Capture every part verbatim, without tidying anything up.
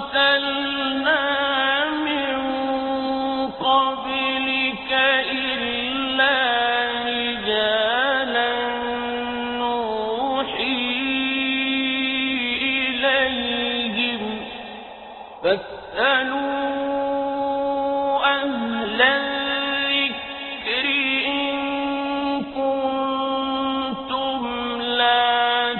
أرسلنا من قبلك إلا رجالا نوحي إليهم فاسألوا أهل الذكر إن كنتم لا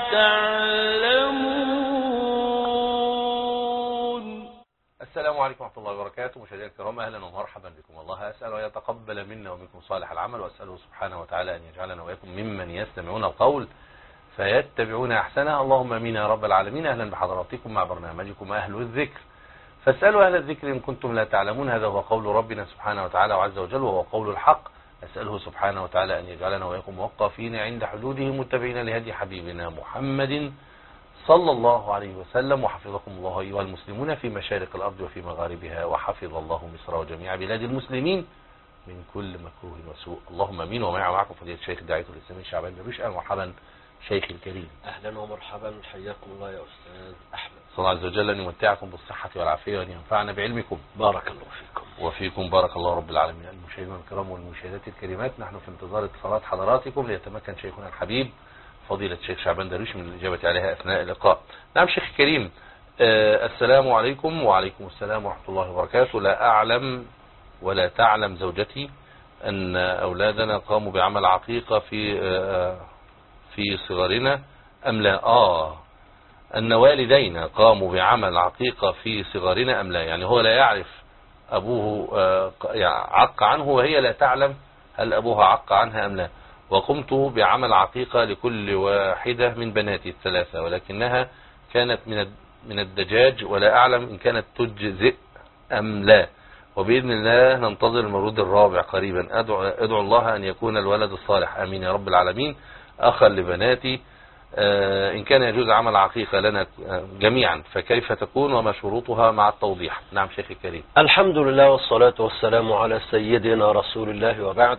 تعلمون. السلام عليكم ورحمة الله وبركاته. مشاهدينا الكرام، أهلا ومرحبا بكم. الله أسأل أن يتقبل منا ومنكم صالح العمل، وأسأله سبحانه وتعالى أن يجعلنا وإياكم ممن يستمعون القول فيتبعون أحسنه. اللهم آمين يا رب العالمين. أهلا بحضراتكم مع برنامجكم أهل الذكر، فاسألوا أهل الذكر إن كنتم لا تعلمون. هذا هو قول ربنا سبحانه وتعالى وعز وجل، وهو قول الحق. أسأله سبحانه وتعالى أن يجعلنا وإياكم موقفين عند حدوده متبعين لهدي حبيبنا محمد صلى الله عليه وسلم. وحفظكم الله أيها المسلمون في مشارق الأرض وفي مغاربها، وحفظ الله مصر وجميع بلاد المسلمين من كل مكروه وسوء. اللهم امين. ومع معكم فضيلة الشيخ داعية الإسلام شعبان درويش. أهلا ومرحبا شيخ الكريم. أهلا ومرحبا، حياكم الله يا أستاذ أحمد. صلى الله عز وجل أن يمتعكم بالصحة والعافية وأن ينفعنا بعلمكم. بارك الله فيكم. وفيكم بارك الله رب العالمين. المشاهدين الكرام والمشاهدات الكريمات، نحن في انتظار اتصالات حضراتكم ليتمكن شيخنا الحبيب فضيلة الشيخ شعبان درويش من الإجابة عليها أثناء اللقاء. نعم شيخ كريم، آه السلام عليكم. وعليكم السلام ورحمة الله وبركاته. لا أعلم ولا تعلم زوجتي أن أولادنا قاموا بعمل عقيقة في آه في صغرنا أم لا؟ آه أن والدينا قاموا بعمل عقيقة في صغرنا أم لا؟ يعني هو لا يعرف أبوه آه عق عنه، وهي لا تعلم هل أبوها عق عنها أم لا. وقمت بعمل عقيقة لكل واحدة من بناتي الثلاثة، ولكنها كانت من من الدجاج، ولا أعلم إن كانت تجزئ أم لا. وبإذن الله ننتظر المولود الرابع قريبا. أدعو, أدعو الله أن يكون الولد الصالح، آمين يا رب العالمين. أخا لبناتي، آه إن كان يجوز عمل عقيقة لنا جميعا فكيف تكون وما شروطها مع التوضيح؟ نعم شيخ الكريم. الحمد لله والصلاة والسلام على سيدنا رسول الله، وبعد.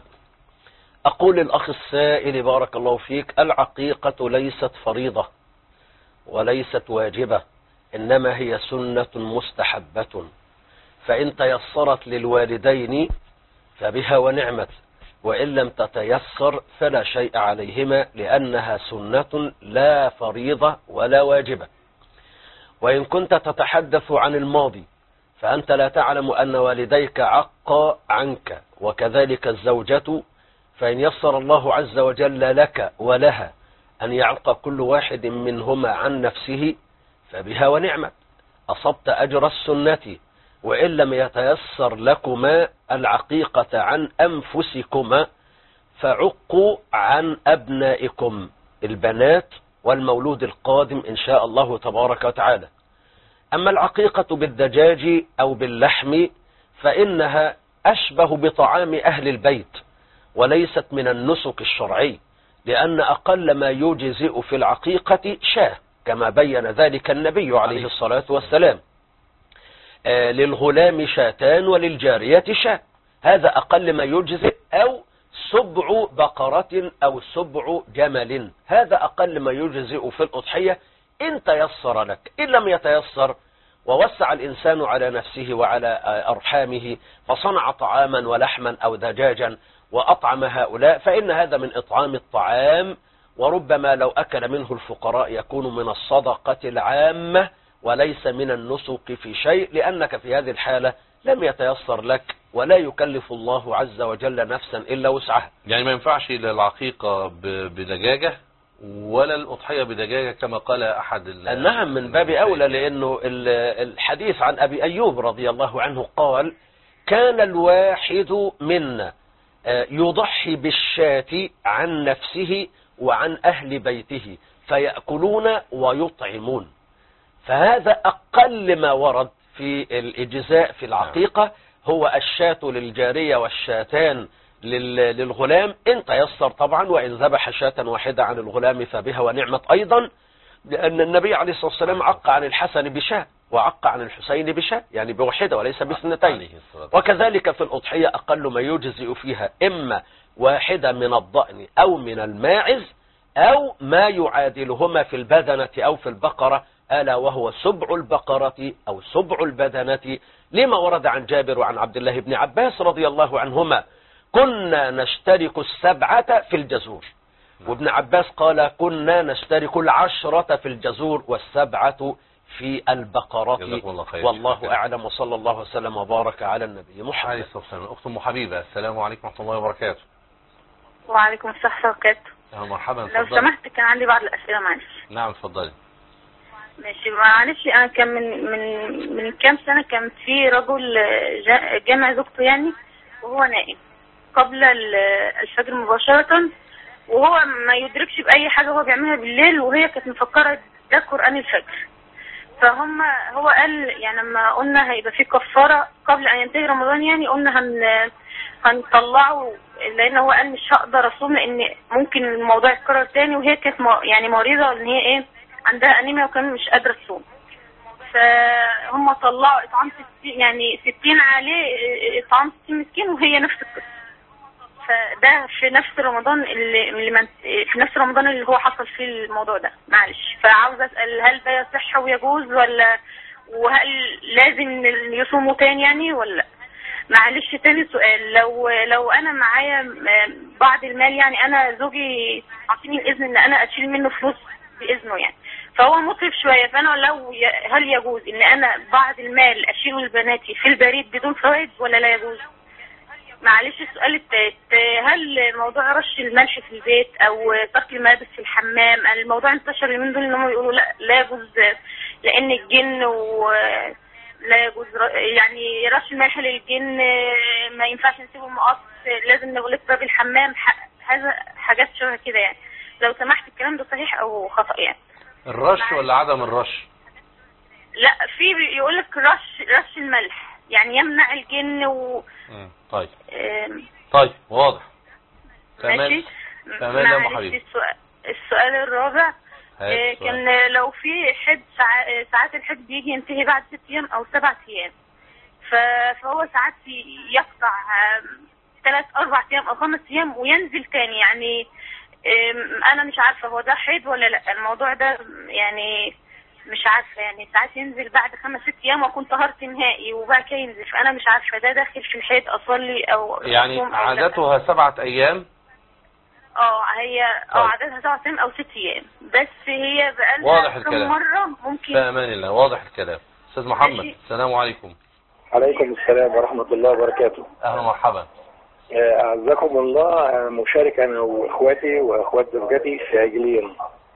أقول للأخ السائل بارك الله فيك: العقيقة ليست فريضة وليست واجبة، إنما هي سنة مستحبة، فإن تيسرت للوالدين فبها ونعمت، وإن لم تتيسر فلا شيء عليهما، لأنها سنة لا فريضة ولا واجبة. وإن كنت تتحدث عن الماضي فأنت لا تعلم أن والديك عقا عنك، وكذلك الزوجة، فإن يسر الله عز وجل لك ولها أن يعق كل واحد منهما عن نفسه فبها ونعمت، أصبت أجر السنة. وإن لم يتيسر لكما العقيقة عن أنفسكما فعقوا عن أبنائكم البنات والمولود القادم إن شاء الله تبارك وتعالى. أما العقيقة بالدجاج أو باللحم فإنها أشبه بطعام أهل البيت، وليست من النسك الشرعي، لأن أقل ما يجزئ في العقيقة شاة، كما بين ذلك النبي عليه الصلاة والسلام. آه للغلام شاتان وللجارية شاة، هذا أقل ما يجزئ، أو سبع بقرة أو سبع جمل، هذا أقل ما يجزئ في الأضحية إن تيسر لك. إن لم يتيسر ووسع الإنسان على نفسه وعلى أرحامه فصنع طعاما ولحما أو دجاجا وأطعم هؤلاء، فإن هذا من إطعام الطعام، وربما لو أكل منه الفقراء يكون من الصدقة العامة وليس من النسك في شيء، لأنك في هذه الحالة لم يتيسر لك، ولا يكلف الله عز وجل نفسا إلا وسعها. يعني ما ينفعش العقيقة بدجاجة ولا الأضحية بدجاجة كما قال أحد. نعم، من باب أولى، لأنه الحديث عن أبي أيوب رضي الله عنه قال: كان الواحد منا يضحي بالشاة عن نفسه وعن أهل بيته فيأكلون ويطعمون. فهذا أقل ما ورد في الإجزاء في العقيقة، هو الشاة للجارية والشاتان للغلام إن تيسر طبعا، وإن ذبح شاة واحدة عن الغلام فبها ونعمت أيضا، لأن النبي عليه الصلاة والسلام عق عن الحسن بشاة وعق عن الحسين بشاة، يعني بوحدة وليس باثنتين. وكذلك في الأضحية أقل ما يجزئ فيها إما واحدة من الضأن أو من الماعز أو ما يعادلهما في البدنة أو في البقرة ألا وهو سبع البقرة أو سبع البدنة، لما ورد عن جابر وعن عبد الله بن عباس رضي الله عنهما كنا نشترك السبعة في الجزور، وابن عباس قال كنا نشترك العشرة في الجزور والسبعة في البقرة. والله أعلم، وصلى الله وسلم وبارك على النبي محمد عليه الصلاة والسلام. أخت أم حبيبة، السلام عليكم ورحمة الله وبركاته. وعليكم السلام ورحمة الله وبركاته. أهلا مرحبا. لو سمحت كان عندي بعض الأسئلة معلش. نعم اتفضلي. ماشي معلش، أنا كان من من من كام سنة كان في رجل جامع زوجته يعني وهو نائم قبل الفجر مباشرة، وهو ما يدركش بأي حاجة هو بيعملها بالليل، وهي كانت مفكرة ده قرآن الفجر. فهم هو قال يعني لما قلنا هيبقى في كفارة قبل أن ينتهي رمضان، يعني قلنا هن هنطلعه، لأن هو قال مش هقدر أصوم لأن ممكن الموضوع يتكرر تاني، وهي كانت يعني مريضة إن هي إيه عندها أنيميا وكان مش قادرة تصوم. فهم طلعوا إطعام ستين يعني ستين عليه إطعام ستين مسكين، وهي نفس القصة. فده في نفس رمضان اللي, اللي من في نفس رمضان اللي هو حصل فيه الموضوع ده. معلش، فعاوز أسأل هل ده يصح ويجوز، ولا وهل لازم يصوموا تاني يعني ولا؟ معلش تاني سؤال، لو لو انا معايا بعض المال، يعني انا زوجي عطيني الاذن ان انا اشيل منه فلوس باذنه يعني، فهو مطرف شويه، فانا لو ي... هل يجوز ان انا بعض المال اشيله لبناتي في البريد بدون فوائد ولا لا يجوز؟ معلش السؤال التالت، هل موضوع رش الملح في البيت او ترك الملابس في الحمام، الموضوع انتشر اليومين دول ان هم يقولوا لا لا يجوز لان الجن و لا يجوز يعني رش الملح للجن، ما ينفعش نسيبه مقص، لازم نغلق باب الحمام، هذا حاجات شبه كده يعني. لو سمحت الكلام ده صحيح او خطأ يعني؟ الرش ولا عدم الرش؟ لا، في يقول لك رش رش الملح يعني يمنع الجن و مم. طيب طيب واضح. ماشي. تمام يا ام حبيبي. السؤال, السؤال الرابع، آه كان لو في حد ساعات, ساعات الحج بيجي ينتهي بعد ست ايام او سبع ايام، فهو ساعات يقطع ثلاث اربع ايام او خمس ايام وينزل تاني، يعني انا مش عارفه هو ده حيض ولا لا. الموضوع ده يعني مش عارفه، يعني ساعات ينزل بعد خمس ست ايام واكون طهرت نهائي وبعد كده ينزل، فانا مش عارفه ده داخل في الحيض اصلي او يعني عادتها سبعة ايام. اه هي اه عددها سبعة ايام او ست ايام، بس هي بقالها كم مره ممكن. في امان الله، واضح الكلام. استاذ محمد ماشي. السلام عليكم. عليكم السلام ورحمه الله وبركاته. اهلا مرحبا. اعزكم الله. مشارك انا واخواتي واخوات زوجتي في عجلين.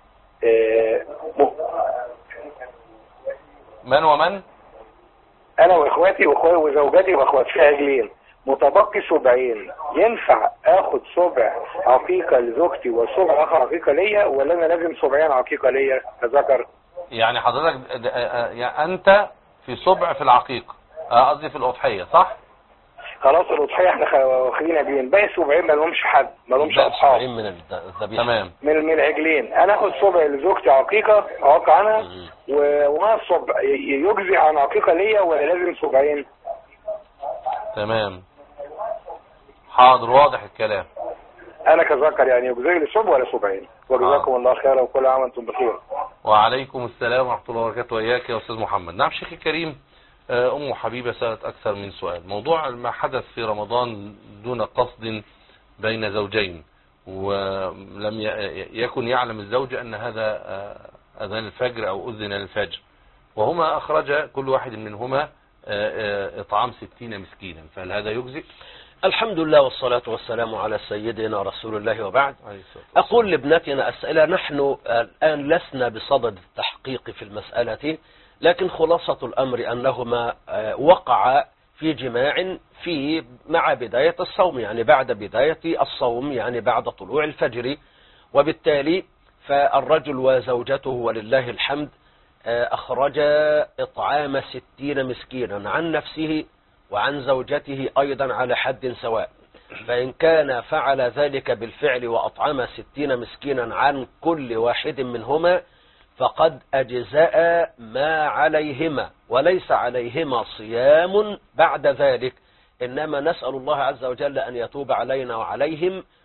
من ومن؟ انا واخواتي وزوجتي واخواتي في عجلين، متبقي سبعين. ينفع اخد سبع عقيقة لزوجتي وسبع اخر عقيقة ليا، ولا انا لازم سبعين عقيقة ليا كذكر؟ يعني حضرتك يعني انت في سبع في العقيقة، قصدي في الاضحية، صح؟ خلاص الاضحية احنا واخدين عجلين، باقي سبعين ما لهمش حد، ما لهمش اصحاب. من الذبيحة. تمام. من من العجلين انا اخد سبع لزوجتي عقيقة اعق عنها، وما السبع يجزي عن عقيقة ليا ولا لازم سبعين؟ تمام حاضر، واضح الكلام. انا كذكر يعني يجزي لي سبع ولا سبعين؟ وجزاكم الله خيرا وكل عام وانتم بخير. وعليكم السلام ورحمة الله وبركاته. وإياك يا أستاذ محمد. نعم شيخي الكريم، أم حبيبة سألت أكثر من سؤال. موضوع ما حدث في رمضان دون قصد بين زوجين، ولم يكن يعلم الزوج أن هذا أذان الفجر أو أذن للفجر، وهما أخرج كل واحد منهما إطعام ستين مسكينا، فهل هذا يجزئ؟ الحمد لله والصلاة والسلام على سيدنا رسول الله وبعد. أقول لابنتنا أسئلة، نحن الآن لسنا بصدد التحقيق في المسألة، لكن خلاصة الأمر أنهما وقع في جماع في مع بداية الصوم، يعني بعد بداية الصوم، يعني بعد طلوع الفجر، وبالتالي فالرجل وزوجته ولله الحمد أخرج إطعام ستين مسكينا عن نفسه وعن زوجته أيضا على حد سواء. فإن كان فعل ذلك بالفعل وأطعم ستين مسكينا عن كل واحد منهما فقد أجزاء ما عليهما، وليس عليهما صيام بعد ذلك، إنما نسأل الله عز وجل أن يتوب علينا وعليهم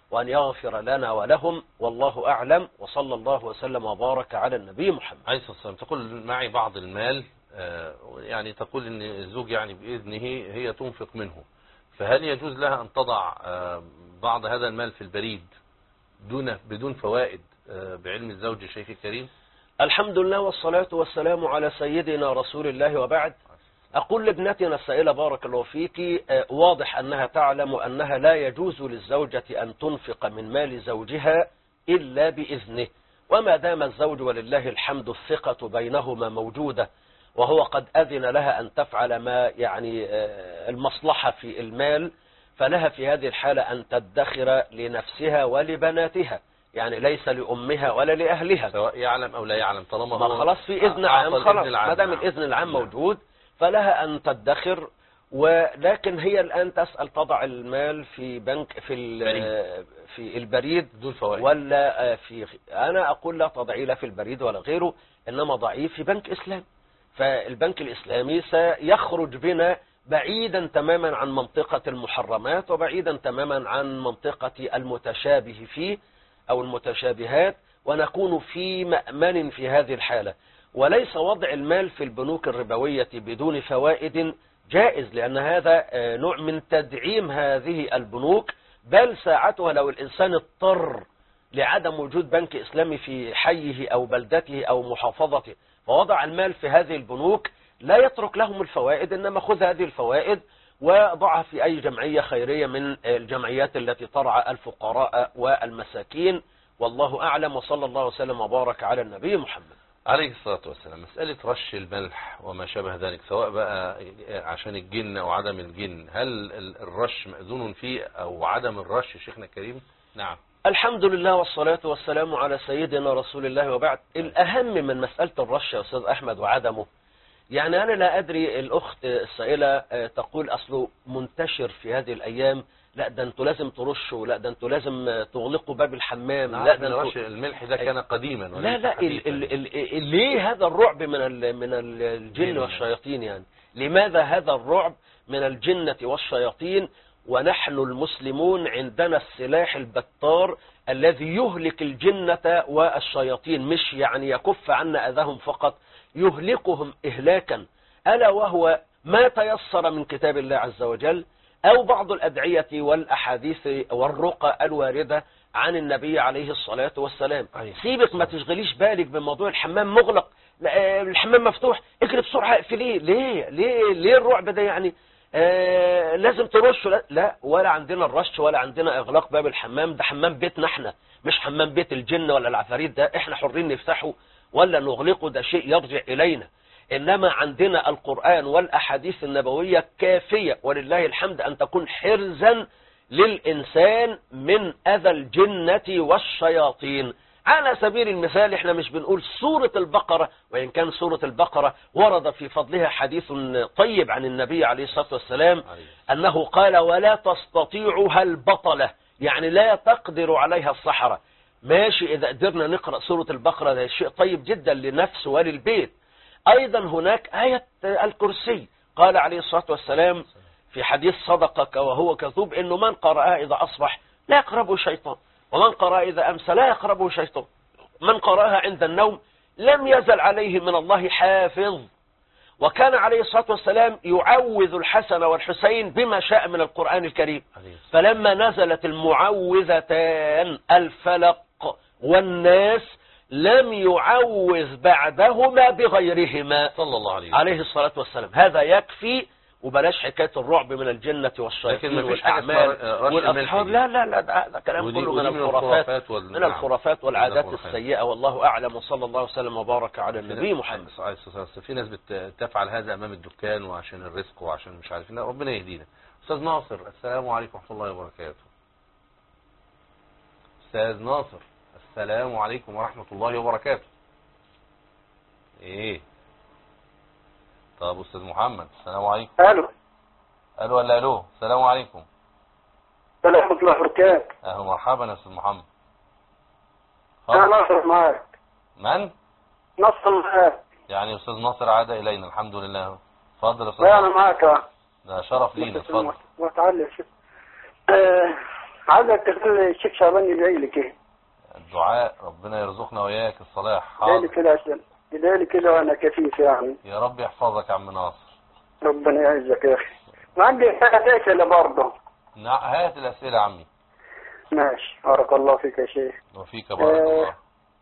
وأن يغفر لنا ولهم، والله أعلم، وصلى الله وسلم وبارك على النبي محمد عليه الصلاة والسلام. تقول معي بعض المال، يعني تقول ان الزوج يعني بإذنه هي تنفق منه، فهل يجوز لها أن تضع بعض هذا المال في البريد دون بدون فوائد بعلم الزوج الشيخ الكريم؟ الحمد لله والصلاة والسلام على سيدنا رسول الله، وبعد. أقول لابنتنا السائلة بارك الله فيك، واضح أنها تعلم أنها لا يجوز للزوجة أن تنفق من مال زوجها إلا بإذنه، وما دام الزوج ولله الحمد الثقة بينهما موجودة وهو قد أذن لها أن تفعل ما يعني المصلحة في المال، فلها في هذه الحالة أن تدخر لنفسها ولبناتها، يعني ليس لأمها ولا لأهلها، سواء يعلم أو لا يعلم، طالما ما خلاص في إذن عام، خلاص ما دام الإذن العام موجود فلها أن تدخر. ولكن هي الآن تسأل تضع المال في بنك في في البريد دون فوائد ولا في، أنا أقول لا تضعي لا في البريد ولا غيره، إنما ضعيه في بنك إسلام. فالبنك الإسلامي سيخرج بنا بعيدا تماما عن منطقة المحرمات وبعيدا تماما عن منطقة المتشابه فيه أو المتشابهات، ونكون في مأمن في هذه الحالة. وليس وضع المال في البنوك الربوية بدون فوائد جائز، لأن هذا نوع من تدعيم هذه البنوك، بل ساعتها لو الإنسان اضطر لعدم وجود بنك إسلامي في حيه أو بلدته أو محافظته فوضع المال في هذه البنوك، لا يترك لهم الفوائد، إنما خذ هذه الفوائد وضعها في أي جمعية خيرية من الجمعيات التي ترعى الفقراء والمساكين، والله أعلم، وصلى الله وسلم وبارك على النبي محمد عليه الصلاة والسلام. مسألة رش الملح وما شابه ذلك، سواء بقى عشان الجن أو عدم الجن، هل الرش مأذون فيه أو عدم الرش شيخنا الكريم؟ نعم. الحمد لله والصلاة والسلام على سيدنا رسول الله، وبعد. الأهم من مسألة الرش يا أستاذ أحمد وعدمه، يعني أنا لا أدري، الأخت السائلة تقول أصله منتشر في هذه الأيام، لا ده انتوا لازم ترشوا، لا ده انتوا لازم تغلقوا باب الحمام، لا ده رش الملح ده كان قديما لا لا ال ال ال ليه هذا الرعب من ال من الجن والشياطين؟ يعني لماذا هذا الرعب من الجنة والشياطين ونحن المسلمون عندنا السلاح البتار الذي يهلك الجنة والشياطين، مش يعني يكف عنا أذاهم فقط، يهلكهم إهلاكا، ألا وهو ما تيسر من كتاب الله عز وجل أو بعض الأدعية والأحاديث والرقى الواردة عن النبي عليه الصلاة والسلام. سيبك ما تشغليش بالك بموضوع الحمام مغلق، الحمام مفتوح اجري بسرعة اقفليه، ليه ليه ليه الرعب ده؟ يعني آه لازم ترش، لا, لا ولا عندنا الرش ولا عندنا إغلاق باب الحمام، ده حمام بيتنا احنا، مش حمام بيت الجن ولا العفاريت، ده احنا حرين نفتحه ولا نغلقه، ده شيء يرجع إلينا. إنما عندنا القرآن والأحاديث النبوية كافية ولله الحمد أن تكون حرزا للإنسان من أذى الجنة والشياطين. على سبيل المثال احنا مش بنقول سورة البقرة، وإن كان سورة البقرة ورد في فضلها حديث طيب عن النبي عليه الصلاة والسلام أنه قال ولا تستطيعها البطلة، يعني لا تقدر عليها السحرة. ماشي، إذا قدرنا نقرأ سورة البقرة ده شيء طيب جدا لنفس وللبيت. أيضا هناك آية الكرسي، قال عليه الصلاة والسلام في حديث صدقك وهو كذوب إنه من قرأها إذا أصبح لا يقربه شيطان، ومن قرأها إذا أمسى لا يقربه شيطان، من قرأها عند النوم لم يزل عليه من الله حافظ. وكان عليه الصلاة والسلام يعوذ الحسن والحسين بما شاء من القرآن الكريم، فلما نزلت المعوذتان الفلق والناس لم يعوذ بعدهما بغيرهما صلى الله عليه عليه الصلاة والسلام. هذا يكفي، وبلاش حكاية الرعب من الجنة والشياطين والأعمال والأصحاب، لا لا لا ده كلام كله من الخرافات من الخرافات والعادات السيئة، والله أعلم، وصلى الله وسلم وبارك على النبي محمد. في ناس بتفعل هذا أمام الدكان وعشان الرزق وعشان مش عارفين، ربنا يهدينا. أستاذ ناصر، السلام عليكم ورحمة الله وبركاته. أستاذ ناصر، السلام عليكم ورحمة الله وبركاته. ايه طب استاذ محمد، السلام عليكم. الو الو ولا الو؟ السلام عليكم. السلام ورحمة الله وبركاته. اهلا مرحبا يا استاذ محمد. انا ناصر معاك. من؟ ناصر معاك. يعني استاذ ناصر عاد الينا، الحمد لله. اتفضل يا استاذ. لا انا معاك. ده شرف لينا، اتفضل. وتعالى شوف. آه عايزك تخلي الشيخ شعبان يدعي لي كده. الدعاء ربنا يرزقنا وياك الصلاح. يدعي لي حاضر. كده عشان يدعي لي كده وانا كفيف يعني. يا رب يحفظك يا عم ناصر. ربنا يعزك يا اخي. وعندي حاجة اسئله برضه. نعم هات الاسئله يا عمي. ماشي بارك الله فيك يا شيخ. وفيك بارك آه. الله.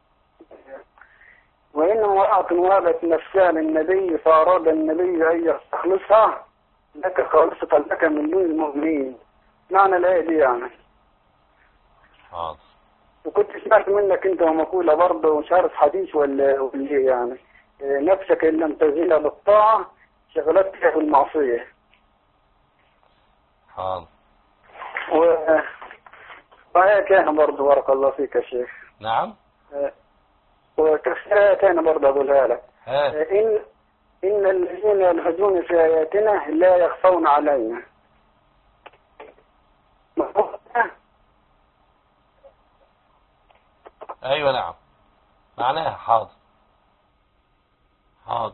وإن امرأة وهبت نفسها للنبي فأراد النبي أن يستخلصها لك خالصة لك من دون المؤمنين. معنى الآية دي يعني. حاضر. وكنت سمعت منك أنت ومقولة برضه ومش عارف حديث ولا ولا إيه يعني. آه، نفسك إن لم تزيل بالطاعة شغلتك بالمعصية. حاضر. و وآية كان برضه بارك الله فيك يا شيخ. نعم. آه، وكفاية تاني برضه أقولها لك. هات. إن إن الذين يلحدون في آياتنا لا يخفون علينا. ايوه نعم معناها. حاضر. حاضر.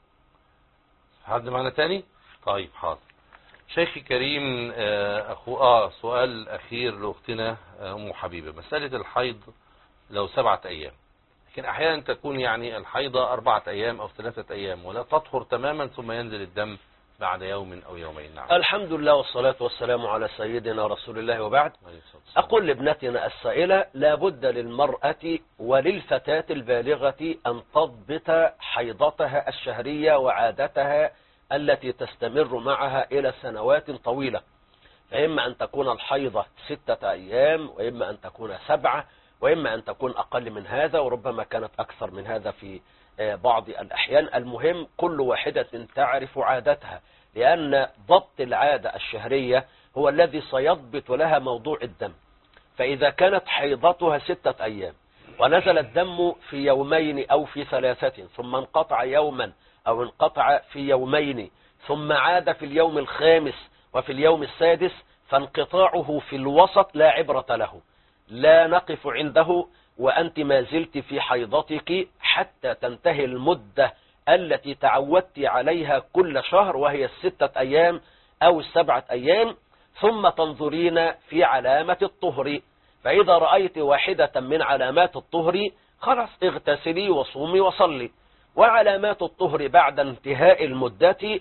حد معنا تاني؟ طيب حاضر. شيخي كريم آه، اخو اه سؤال اخير لاختنا آه، ام حبيبه. مساله الحيض لو سبعه ايام، لكن احيانا تكون يعني الحيضه اربعه ايام او ثلاثه ايام ولا تطهر تماما ثم ينزل الدم بعد يوم او يومين. نعم. الحمد لله والصلاة والسلام على سيدنا رسول الله وبعد. أقول لابنتنا السائلة: لا بد للمرأة وللفتاة البالغة أن تضبط حيضتها الشهرية وعادتها التي تستمر معها إلى سنوات طويلة، فإما أن تكون الحيضة ستة أيام وإما أن تكون سبعة وإما أن تكون أقل من هذا وربما كانت أكثر من هذا في بعض الأحيان. المهم كل واحدة تعرف عادتها، لأن ضبط العادة الشهرية هو الذي سيضبط لها موضوع الدم. فإذا كانت حيضتها ستة أيام ونزل الدم في يومين أو في ثلاثة ثم انقطع يوما أو انقطع في يومين ثم عاد في اليوم الخامس وفي اليوم السادس، فانقطاعه في الوسط لا عبرة له، لا نقف عنده وأنت ما زلت في حيضتك حتى تنتهي المدة التي تعودت عليها كل شهر وهي الستة أيام أو السبعة أيام، ثم تنظرين في علامة الطهر. فإذا رأيت واحدة من علامات الطهر خلاص اغتسلي وصومي وصلي. وعلامات الطهر بعد انتهاء المدة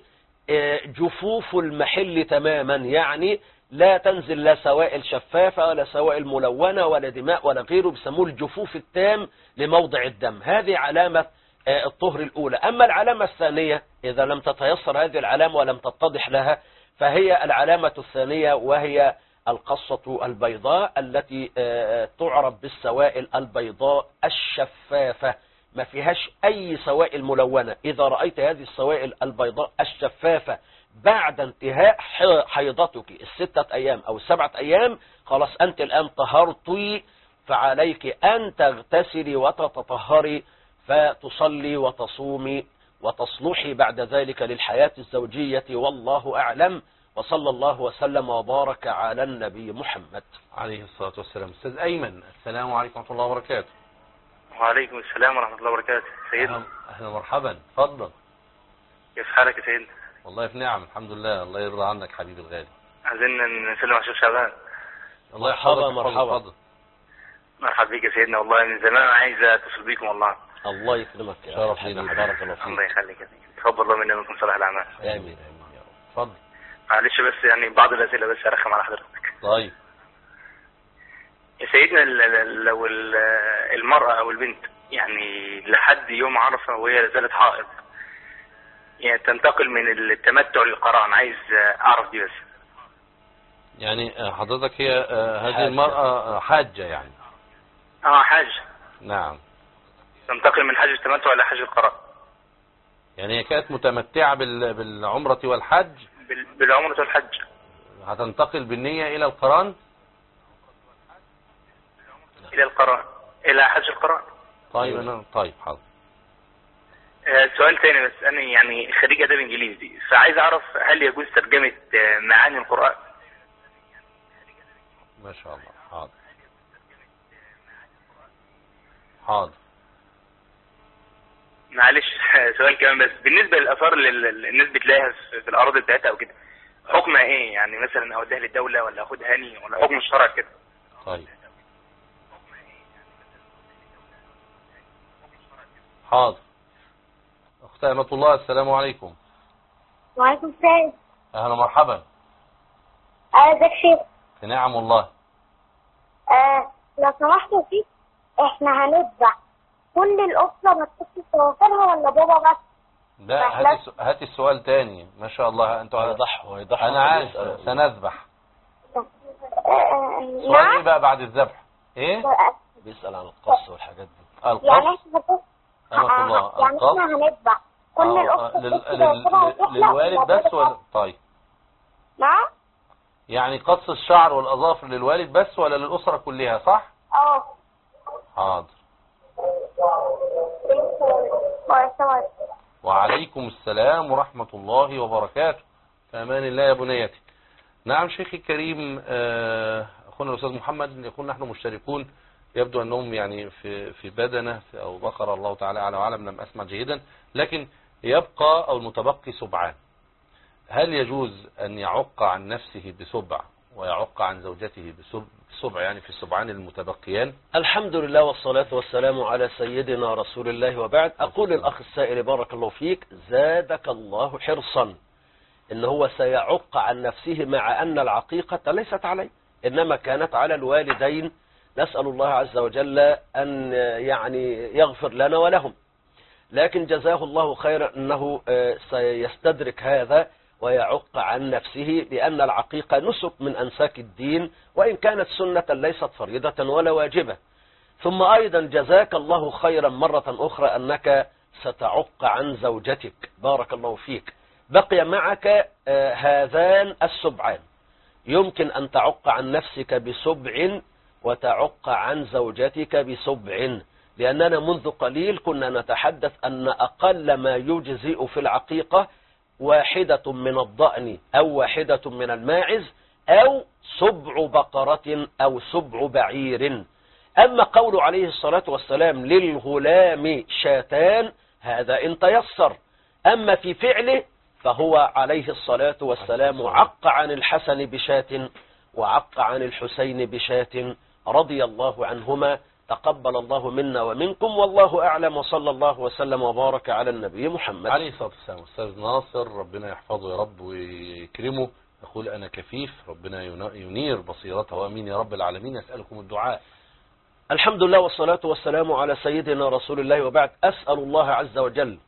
جفوف المحل تماما، يعني لا تنزل لا سوائل شفافة ولا سوائل ملونة ولا دماء ولا غيره، بيسموه الجفوف التام لموضع الدم. هذه علامة الطهر الأولى. أما العلامة الثانية إذا لم تتيسر هذه العلامة ولم تتضح لها، فهي العلامة الثانية وهي القصة البيضاء التي تعرف بالسوائل البيضاء الشفافة، ما فيهاش أي سوائل ملونة. إذا رأيت هذه السوائل البيضاء الشفافة بعد انتهاء حيضتك الستة أيام أو السبعة أيام، خلاص أنت الآن طهرتي، فعليك أن تغتسلي وتتطهري فتصلي وتصومي وتصلحي بعد ذلك للحياة الزوجية. والله أعلم، وصلى الله وسلم وبارك على النبي محمد عليه الصلاة والسلام. أستاذ أيمن، السلام عليكم ورحمة الله وبركاته. وعليكم السلام ورحمة الله وبركاته. سيدنا أهلا مرحبا، اتفضل. كيف حالك يا سيدنا؟ والله في نعم الحمد لله، الله يرضى عنك حبيبي الغالي. عايزين نسلم على الشيخ شعبان. الله مرحبا يحفظك. مرحبا. اتفضل. مرحبا بيك يا سيدنا، والله من زمان عايز اتصل بيكم والله. الله يكرمك يا شرف حبيبي، لينا. بارك الله الله فيك. يخليك يا سيدي، تفضل الله منا منكم صالح الأعمال. آمين. آمين يا رب. اتفضل. معلش بس يعني بعض الأسئلة بس أرخم على حضرتك. طيب. يا سيدنا ال- ال- لو ال- المرأة أو البنت يعني لحد يوم عرفة وهي لازالت حائض، يعني تنتقل من التمتع للقران، عايز أعرف دي بس. يعني حضرتك هي آه، هذه حاجة. المرأة حاجة يعني. اه حاج، نعم. تنتقل من حج التمتع إلى حج القران. يعني هي كانت متمتعة بال- بالعمرة والحج، بال- بالعمرة والحج. هتنتقل بالنية إلى القران. إلى القران، إلى حج القران. طيب أنا طيب حاضر. آه، سؤال تاني بس، أنا يعني خريج آداب إنجليزي، فعايز أعرف هل يجوز ترجمة آه، معاني القرآن؟ ما شاء الله. حاضر حاضر. معلش سؤال كمان بس، بالنسبة للآثار اللي ال- الناس بتلاقيها في في الأراضي بتاعتها أو كده، حكمها ايه؟ يعني مثلا اوديها للدولة ولا اخدها هاني ولا حكم الشرع كده؟ طيب حاضر. اخت أمة الله، السلام عليكم. وعليكم السلام. اهلا مرحبا. اه ازيك شيخ؟ نعم والله. آه لو سمحتوا فيك، احنا هنذبح كل الاسره ما تخص توافرها ولا بابا بس؟ لا هاتي الس- هاتي السؤال تاني. ما شاء الله انتوا هيضحوا هيضحوا. انا عارف سنذبح. آه آه سؤال نعم. ايه بقى بعد الذبح؟ ايه؟ بيسأل عن القص والحاجات دي. القص. يعني احنا بس أمة الله، آه يعني القص. احنا هنذبح كل آه، الاسره لل- تخص لل- توافرها لل- وتحلق للوالد ولا بس بابا ولا؟ طيب نعم. يعني قص الشعر والأظافر للوالد بس ولا للأسرة كلها، صح؟ اه حاضر. وسواد. وعليكم السلام ورحمة الله وبركاته. في أمان الله يا بنيتي. نعم شيخي الكريم، آه، أخونا الأستاذ محمد، يكون نحن مشتركون. يبدو أنهم يعني في في بدنة أو بقرة، الله تعالى أعلى وأعلم، لم أسمع جيدا. لكن يبقى أو المتبقي سبعان. هل يجوز أن يعق عن نفسه بسبع ويعق عن زوجته بسبع، يعني في السبعان المتبقيان؟ الحمد لله والصلاة والسلام على سيدنا رسول الله وبعد. أقول الأخ السائل بارك الله فيك، زادك الله حرصا، إن هو سيعق عن نفسه مع أن العقيقة ليست عليه، إنما كانت على الوالدين. نسأل الله عز وجل أن يعني يغفر لنا ولهم، لكن جزاه الله خيرا أنه سيستدرك هذا ويعق عن نفسه، لأن العقيقة نسك من أنساك الدين، وإن كانت سنة ليست فريضة ولا واجبة. ثم أيضا جزاك الله خيرا مرة أخرى أنك ستعق عن زوجتك، بارك الله فيك. بقي معك هذان السبعان، يمكن أن تعق عن نفسك بسبع وتعق عن زوجتك بسبع، لأننا منذ قليل كنا نتحدث أن أقل ما يجزئ في العقيقة واحدة من الضأن أو واحدة من الماعز أو سبع بقرة أو سبع بعير. أما قول عليه الصلاة والسلام للغلام شاتان، هذا إن تيسر. أما في فعله فهو عليه الصلاة والسلام عق عن الحسن بشات وعق عن الحسين بشات رضي الله عنهما. تقبل الله منا ومنكم، والله أعلم، وصلى الله وسلم وبارك على النبي محمد عليه الصلاة والسلام. أستاذ ناصر، ربنا يحفظه يا رب ويكرمه، يقول أنا كفيف، ربنا ينير بصيرته، أمين يا رب العالمين. يسألكم الدعاء. الحمد لله والصلاة والسلام على سيدنا رسول الله وبعد. أسأل الله عز وجل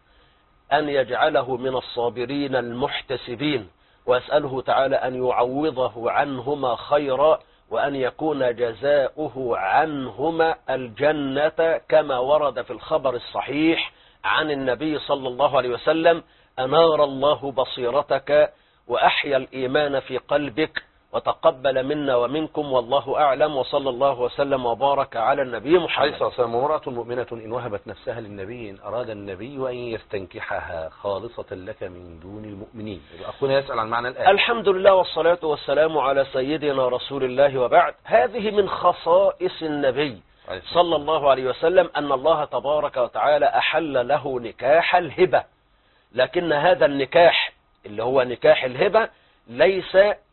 أن يجعله من الصابرين المحتسبين، وأسأله تعالى أن يعوضه عنهما خيرا، وأن يكون جزاؤه عنهما الجنة، كما ورد في الخبر الصحيح عن النبي صلى الله عليه وسلم: أنار الله بصيرتك وأحيا الإيمان في قلبك، وتقبل منا ومنكم، والله أعلم، وصلى الله وسلم وبارك على النبي عليه محمد. الصلاة والسلام. وامرأة مؤمنة إن وهبت نفسها للنبي إن أراد النبي أن يستنكحها خالصة لك من دون المؤمنين. أخونا يسأل عن معنى الآية. الحمد لله والصلاة والسلام على سيدنا رسول الله وبعد. هذه من خصائص النبي صلى الله عليه وسلم، أن الله تبارك وتعالى أحل له نكاح الهبة، لكن هذا النكاح اللي هو نكاح الهبة ليس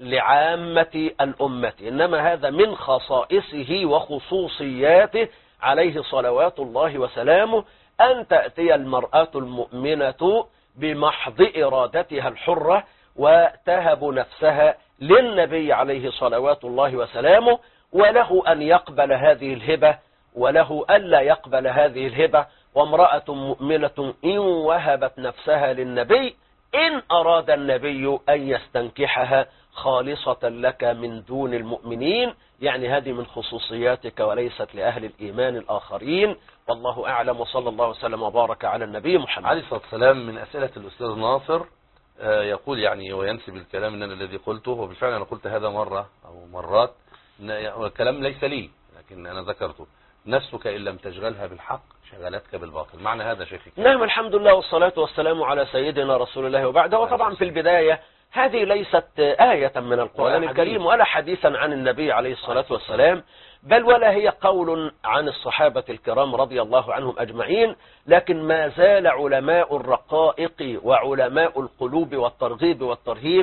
لعامة الأمة، إنما هذا من خصائصه وخصوصياته عليه صلوات الله وسلامه، أن تأتي المرأة المؤمنة بمحض إرادتها الحرة وتهب نفسها للنبي عليه صلوات الله وسلامه، وله أن يقبل هذه الهبة وله ألا يقبل هذه الهبة. وامرأة مؤمنة إن وهبت نفسها للنبي إن أراد النبي أن يستنكحها خالصة لك من دون المؤمنين، يعني هذه من خصوصياتك وليست لأهل الإيمان الآخرين، والله أعلم، وصلى الله وسلم وبارك على النبي محمد عليه الصلاة والسلام. من أسئلة الأستاذ ناصر يقول يعني وينسب الكلام أن الذي قلته، وبالفعل أنا قلت هذا مرة أو مرات، الكلام ليس لي لكن أنا ذكرته: نفسك إن لم تشغلها بالحق شغلتك بالباطل. معنى هذا شيخي؟ نعم، الحمد لله والصلاة والسلام على سيدنا رسول الله وبعد. وطبعا في البداية هذه ليست آية من القرآن الكريم ولا حديثا عن النبي عليه الصلاة والسلام، بل ولا هي قول عن الصحابة الكرام رضي الله عنهم أجمعين، لكن ما زال علماء الرقائق وعلماء القلوب والترغيب والترهيب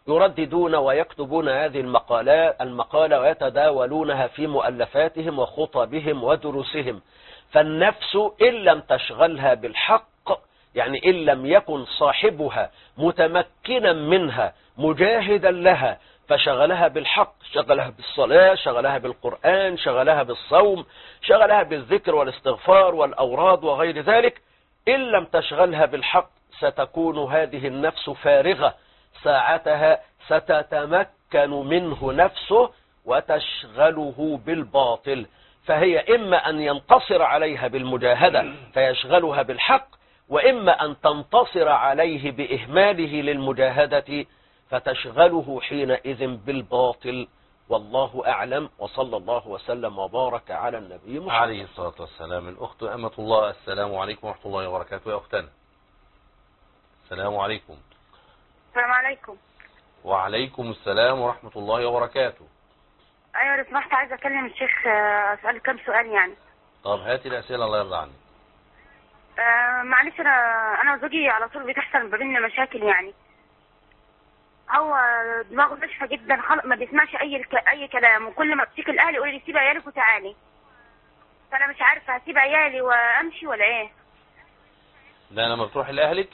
يرددون ويكتبون هذه المقالات المقالة ويتداولونها في مؤلفاتهم وخطبهم ودروسهم. فالنفس إن لم تشغلها بالحق، يعني إن لم يكن صاحبها متمكنا منها مجاهدا لها، فشغلها بالحق، شغلها بالصلاة، شغلها بالقرآن، شغلها بالصوم، شغلها بالذكر والاستغفار والأوراد وغير ذلك، إن لم تشغلها بالحق ستكون هذه النفس فارغة، ساعتها ستتمكن منه نفسه وتشغله بالباطل. فهي إما أن ينتصر عليها بالمجاهدة فيشغلها بالحق، وإما أن تنتصر عليه بإهماله للمجاهدة فتشغله حينئذ بالباطل. والله أعلم، وصلى الله وسلم وبارك على النبي محمد عليه الصلاة والسلام. الأخت أمة الله، السلام عليكم ورحمة الله وبركاته. يا أختنا السلام عليكم. السلام عليكم. وعليكم السلام ورحمة الله وبركاته. ايوه لو سمحت عايزه اكلم الشيخ اساله كام سؤال يعني. طب هاتي الأسئلة الله يرضى عنك. آه معلش انا انا وزوجي على طول بتحصل ما بيننا مشاكل يعني. هو دماغه ناشفه جدا، ما بيسمعش اي اي كلام، وكل ما بتيجي الاهل يقول لي سيب عيالك وتعالي. فانا مش عارفه هسيب عيالي وامشي ولا ايه. ده لما بتروح لاهلك؟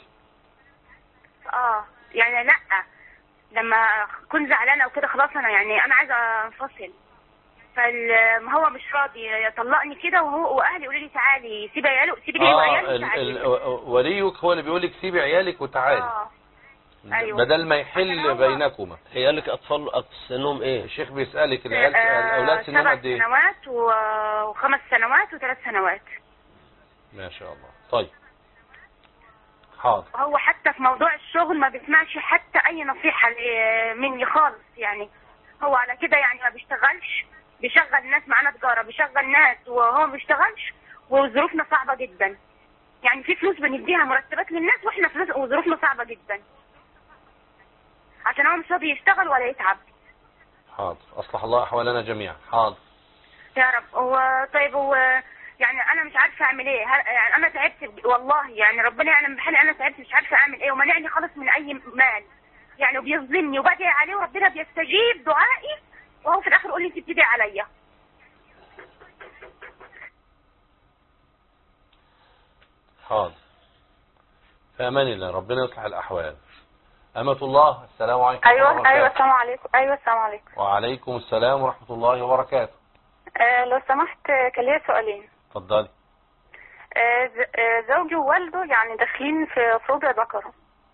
اه يعني لا، لما اكون زعلانه او كده خلاص انا يعني انا عايزه انفصل، فهو مش راضي يطلقني كده، وهو واهلي يقولوا لي تعالي سيبي عيالك سيبي لي وعيالك وتعالي. وليك هو اللي بيقول لك سيبي عيالك وتعالي. اه ايوه بدل ما يحل بينكما. هي لك اطفال سنهم ايه؟ الشيخ بيسالك العيال الاولاد سنهم قد ايه؟ سبع سنوات وخمس سنوات وثلاث سنوات. ما شاء الله. طيب حاضر. هو حتى في موضوع الشغل ما بيسمعش حتى اي نصيحه مني خالص يعني. هو على كده يعني ما بيشتغلش، بيشغل ناس معانا تجاره، بيشغل ناس وهو ما بيشتغلش، وظروفنا صعبه جدا يعني. في فلوس بنديها مرتبات للناس واحنا فلوس وظروفنا صعبه جدا عشان هو مش راضي يشتغل ولا يتعب. حاضر، اصلح الله احوالنا جميعا. حاضر يا رب. هو طيب هو يعني انا مش عارفه اعمل ايه يعني. انا تعبت والله يعني، ربنا يعلم بحالي، انا تعبت مش عارفه اعمل ايه، ومنعني خالص من اي مال يعني، وبيظلمني وبدعي عليه وربنا بيستجيب دعائي، وهو في الاخر يقول لي انت بتدعي عليا. حاضر، في امان الله، ربنا يصلح الاحوال. أمة الله، السلام عليكم. ايوه ايوه السلام عليكم. ايوه السلام عليكم. وعليكم السلام ورحمة الله وبركاته. آه لو سمحت كان ليا سؤالين. اتفضلي. آه زوجي ووالده يعني داخلين في ربع ذكر.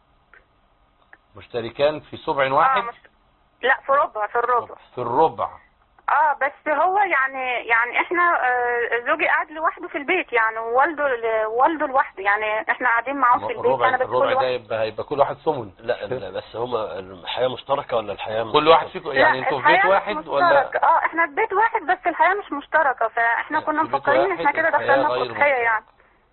مشتركان في سبع واحد؟ آه مش... لا في ربع في الربع. في الربع. اه بس هو يعني يعني احنا آه زوجي قاعد لوحده في البيت يعني، ووالده والده لوحده يعني، احنا قاعدين معاهم في البيت. الربع انا بس الربع ده يبقى هيبقى كل واحد ثمن. لا لا بس هما الحياه مشتركه ولا الحياه كل واحد فيكم يعني انتوا في بيت واحد ولا؟ اه احنا في بيت واحد بس الحياه مش مشتركه، فاحنا كنا مفكرين احنا كده دخلنا في اضحيه يعني.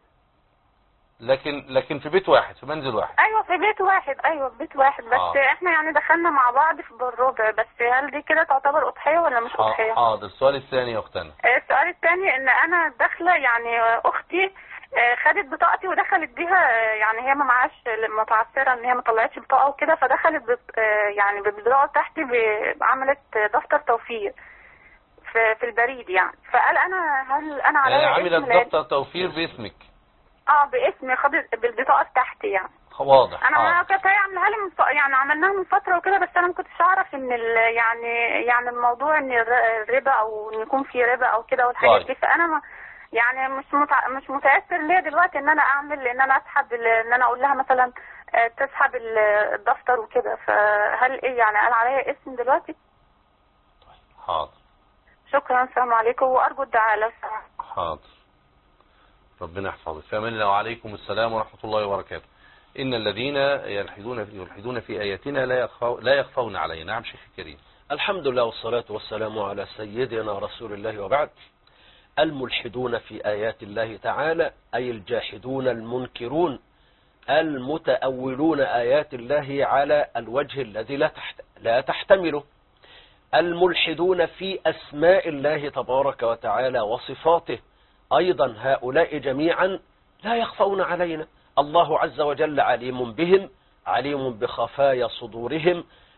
لكن لكن في بيت واحد، في منزل واحد. ايوه في بيت واحد، ايوه في بيت واحد بس. آه. احنا يعني دخلنا مع بعض في الربع بس. هل دي كده تعتبر اضحيه ولا مش اضحيه؟ حاضر. السؤال الثاني يا اختنا. السؤال الثاني ان انا داخله يعني اختي خدت بطاقتي ودخلت بيها يعني، هي ما معاش متعثره ان هي ما طلعتش بطاقه وكده، فدخلت بط... يعني بالبطاقه بتاعتي عملت دفتر توفير في في البريد يعني. فقال انا هل انا عليا يعني عملت دفتر توفير باسمك؟ اه باسمي، خدت بالبطاقه بتاعتي يعني. واضح. انا آه. كانت هي عاملاها لي من ف... يعني عملناها من فتره وكده، بس انا ما كنتش اعرف ان ال... يعني يعني الموضوع ان الربا او ان يكون في ربا او كده والحاجات طيب. دي. فانا ما يعني مش متع... مش متاثر ليا دلوقتي ان انا اعمل ان انا اسحب ال... ان انا اقول لها مثلا تسحب الدفتر وكده. فهل ايه يعني قال عليا اسم دلوقتي؟ حاضر. شكرا، السلام عليكم، وارجو الدعاء لو سمحت. حاضر، ربنا يحفظك. في امان الله. وعليكم السلام ورحمة الله وبركاته. إن الذين يلحدون يلحدون في آياتنا لا يخفو لا يخفون علينا. نعم شيخ الكريم. الحمد لله والصلاة والسلام على سيدنا رسول الله وبعد. الملحدون في آيات الله تعالى أي الجاحدون المنكرون المتأولون آيات الله على الوجه الذي لا تحت لا تحتمله. الملحدون في أسماء الله تبارك وتعالى وصفاته أيضا هؤلاء جميعا لا يخفون علينا. الله عز وجل عليم بهم، عليم بخفايا صدورهم،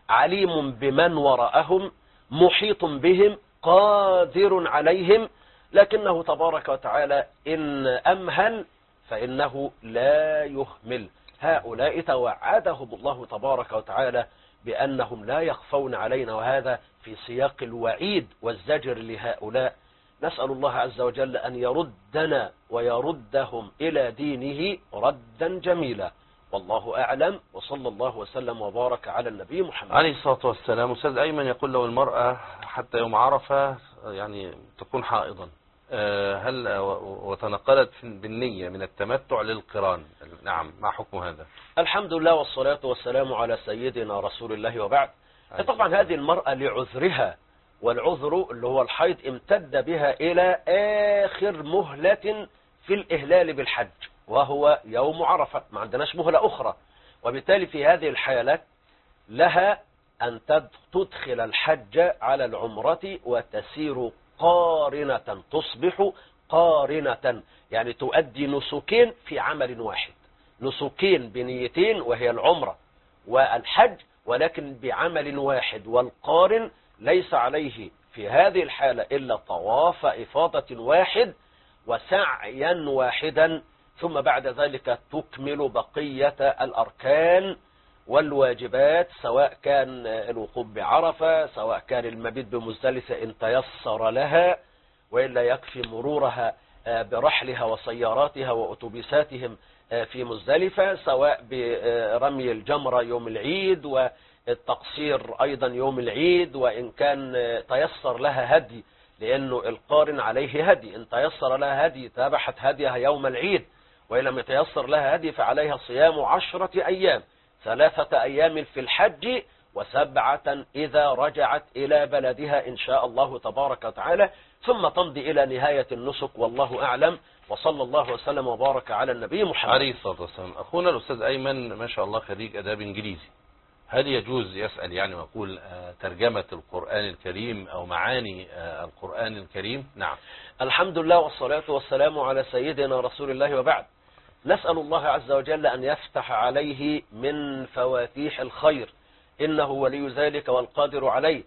عليم بمن وراءهم، محيط بهم، قادر عليهم، لكنه تبارك وتعالى إن أمهل فإنه لا يهمل. هؤلاء توعدهم الله تبارك وتعالى بأنهم لا يخفون علينا، وهذا في سياق الوعيد والزجر لهؤلاء. نسأل الله عز وجل أن يردنا ويردهم إلى دينه ردا جميلا، والله أعلم، وصلى الله وسلم وبارك على النبي محمد عليه الصلاة والسلام. أستاذ أيمن يقول لو المرأة حتى يوم عرفة يعني تكون حائضا، هل وتنقلت بالنية من التمتع للقران، نعم، ما حكم هذا؟ الحمد لله والصلاة والسلام على سيدنا رسول الله وبعد. طبعا هذه المرأة لعذرها، والعذر اللي هو الحيض امتد بها إلى آخر مهلة في الإهلال بالحج، وهو يوم عرفة، ما عندناش مهلة أخرى، وبالتالي في هذه الحالة لها أن تدخل الحج على العمرة وتسير قارنة، تصبح قارنة، يعني تؤدي نسكين في عمل واحد، نسكين بنيتين وهي العمرة والحج، ولكن بعمل واحد. والقارن ليس عليه في هذه الحالة إلا طواف إفاضة واحد وسعيا واحدا، ثم بعد ذلك تكمل بقية الأركان والواجبات، سواء كان الوقوف بعرفة، سواء كان المبيت بمزدلفة إن تيسر لها، وإلا يكفي مرورها برحلها وسياراتها وأتوبيساتهم في مزدلفة، سواء برمي الجمرة يوم العيد والتقصير أيضا يوم العيد، وإن كان تيسر لها هدي، لأنه القارن عليه هدي، إن تيسر لها هدي تابحت هديها يوم العيد، وإن لم يتيسر لها هدي فعليها صيام عشرة أيام، ثلاثة أيام في الحج وسبعة إذا رجعت إلى بلدها إن شاء الله تبارك وتعالى، ثم تمضي إلى نهاية النسك، والله أعلم، وصلى الله وسلم وبارك على النبي محمد عليه الصلاة والسلام. أخونا الأستاذ أيمن ما شاء الله خريج أداب إنجليزي، هل يجوز يسأل يعني ويقول ترجمة القرآن الكريم أو معاني القرآن الكريم؟ نعم. الحمد لله والصلاة والسلام على سيدنا رسول الله وبعد. نسأل الله عز وجل أن يفتح عليه من فواتيح الخير، إنه ولي ذلك والقادر عليه.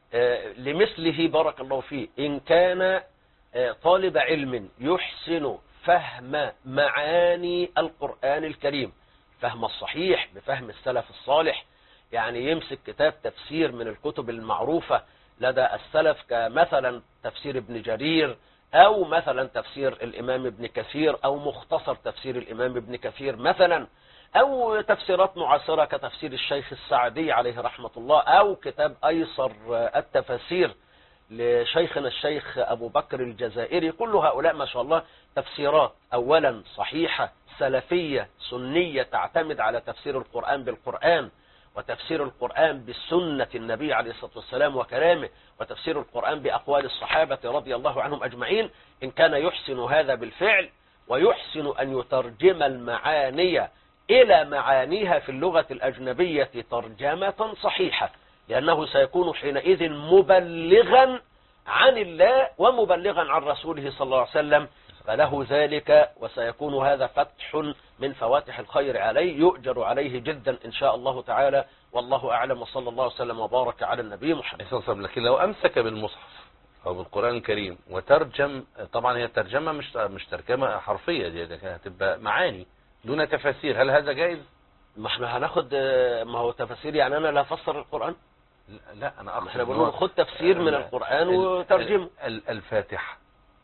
لمثله بارك الله فيه، إن كان طالب علم يحسن فهم معاني القرآن الكريم، فهم الصحيح بفهم السلف الصالح، يعني يمسك كتاب تفسير من الكتب المعروفة لدى السلف كمثلا تفسير ابن جرير، أو مثلا تفسير الإمام ابن كثير، أو مختصر تفسير الإمام ابن كثير مثلا، أو تفسيرات معاصرة كتفسير الشيخ السعدي عليه رحمة الله، أو كتاب أيسر التفاسير لشيخنا الشيخ أبو بكر الجزائري. كل هؤلاء ما شاء الله تفسيرات أولا صحيحة سلفية سنية تعتمد على تفسير القرآن بالقرآن، وتفسير القرآن بسنة النبي عليه الصلاة والسلام وكلامه، وتفسير القرآن بأقوال الصحابة رضي الله عنهم أجمعين. إن كان يحسن هذا بالفعل ويحسن أن يترجم المعاني إلى معانيها في اللغة الأجنبية ترجمة صحيحة، لأنه سيكون حينئذ مبلغا عن الله ومبلغا عن رسوله صلى الله عليه وسلم، فله ذلك، وسيكون هذا فتح من فواتح الخير عليه، يؤجر عليه جدا إن شاء الله تعالى، والله أعلم، وصلى الله وسلم وبارك على النبي محمد. لكن لو أمسك بالمصحف أو بالقرآن الكريم وترجم، طبعا هي ترجمة مش مش ترجمة حرفية، دي هتبقى معاني دون تفاسير، هل هذا جائز؟ ما احنا هناخد، ما هو تفاسير يعني أنا لا أفسر القرآن؟ لا أنا أقصد احنا بنقول خد تفسير من القرآن وترجمه. الفاتحة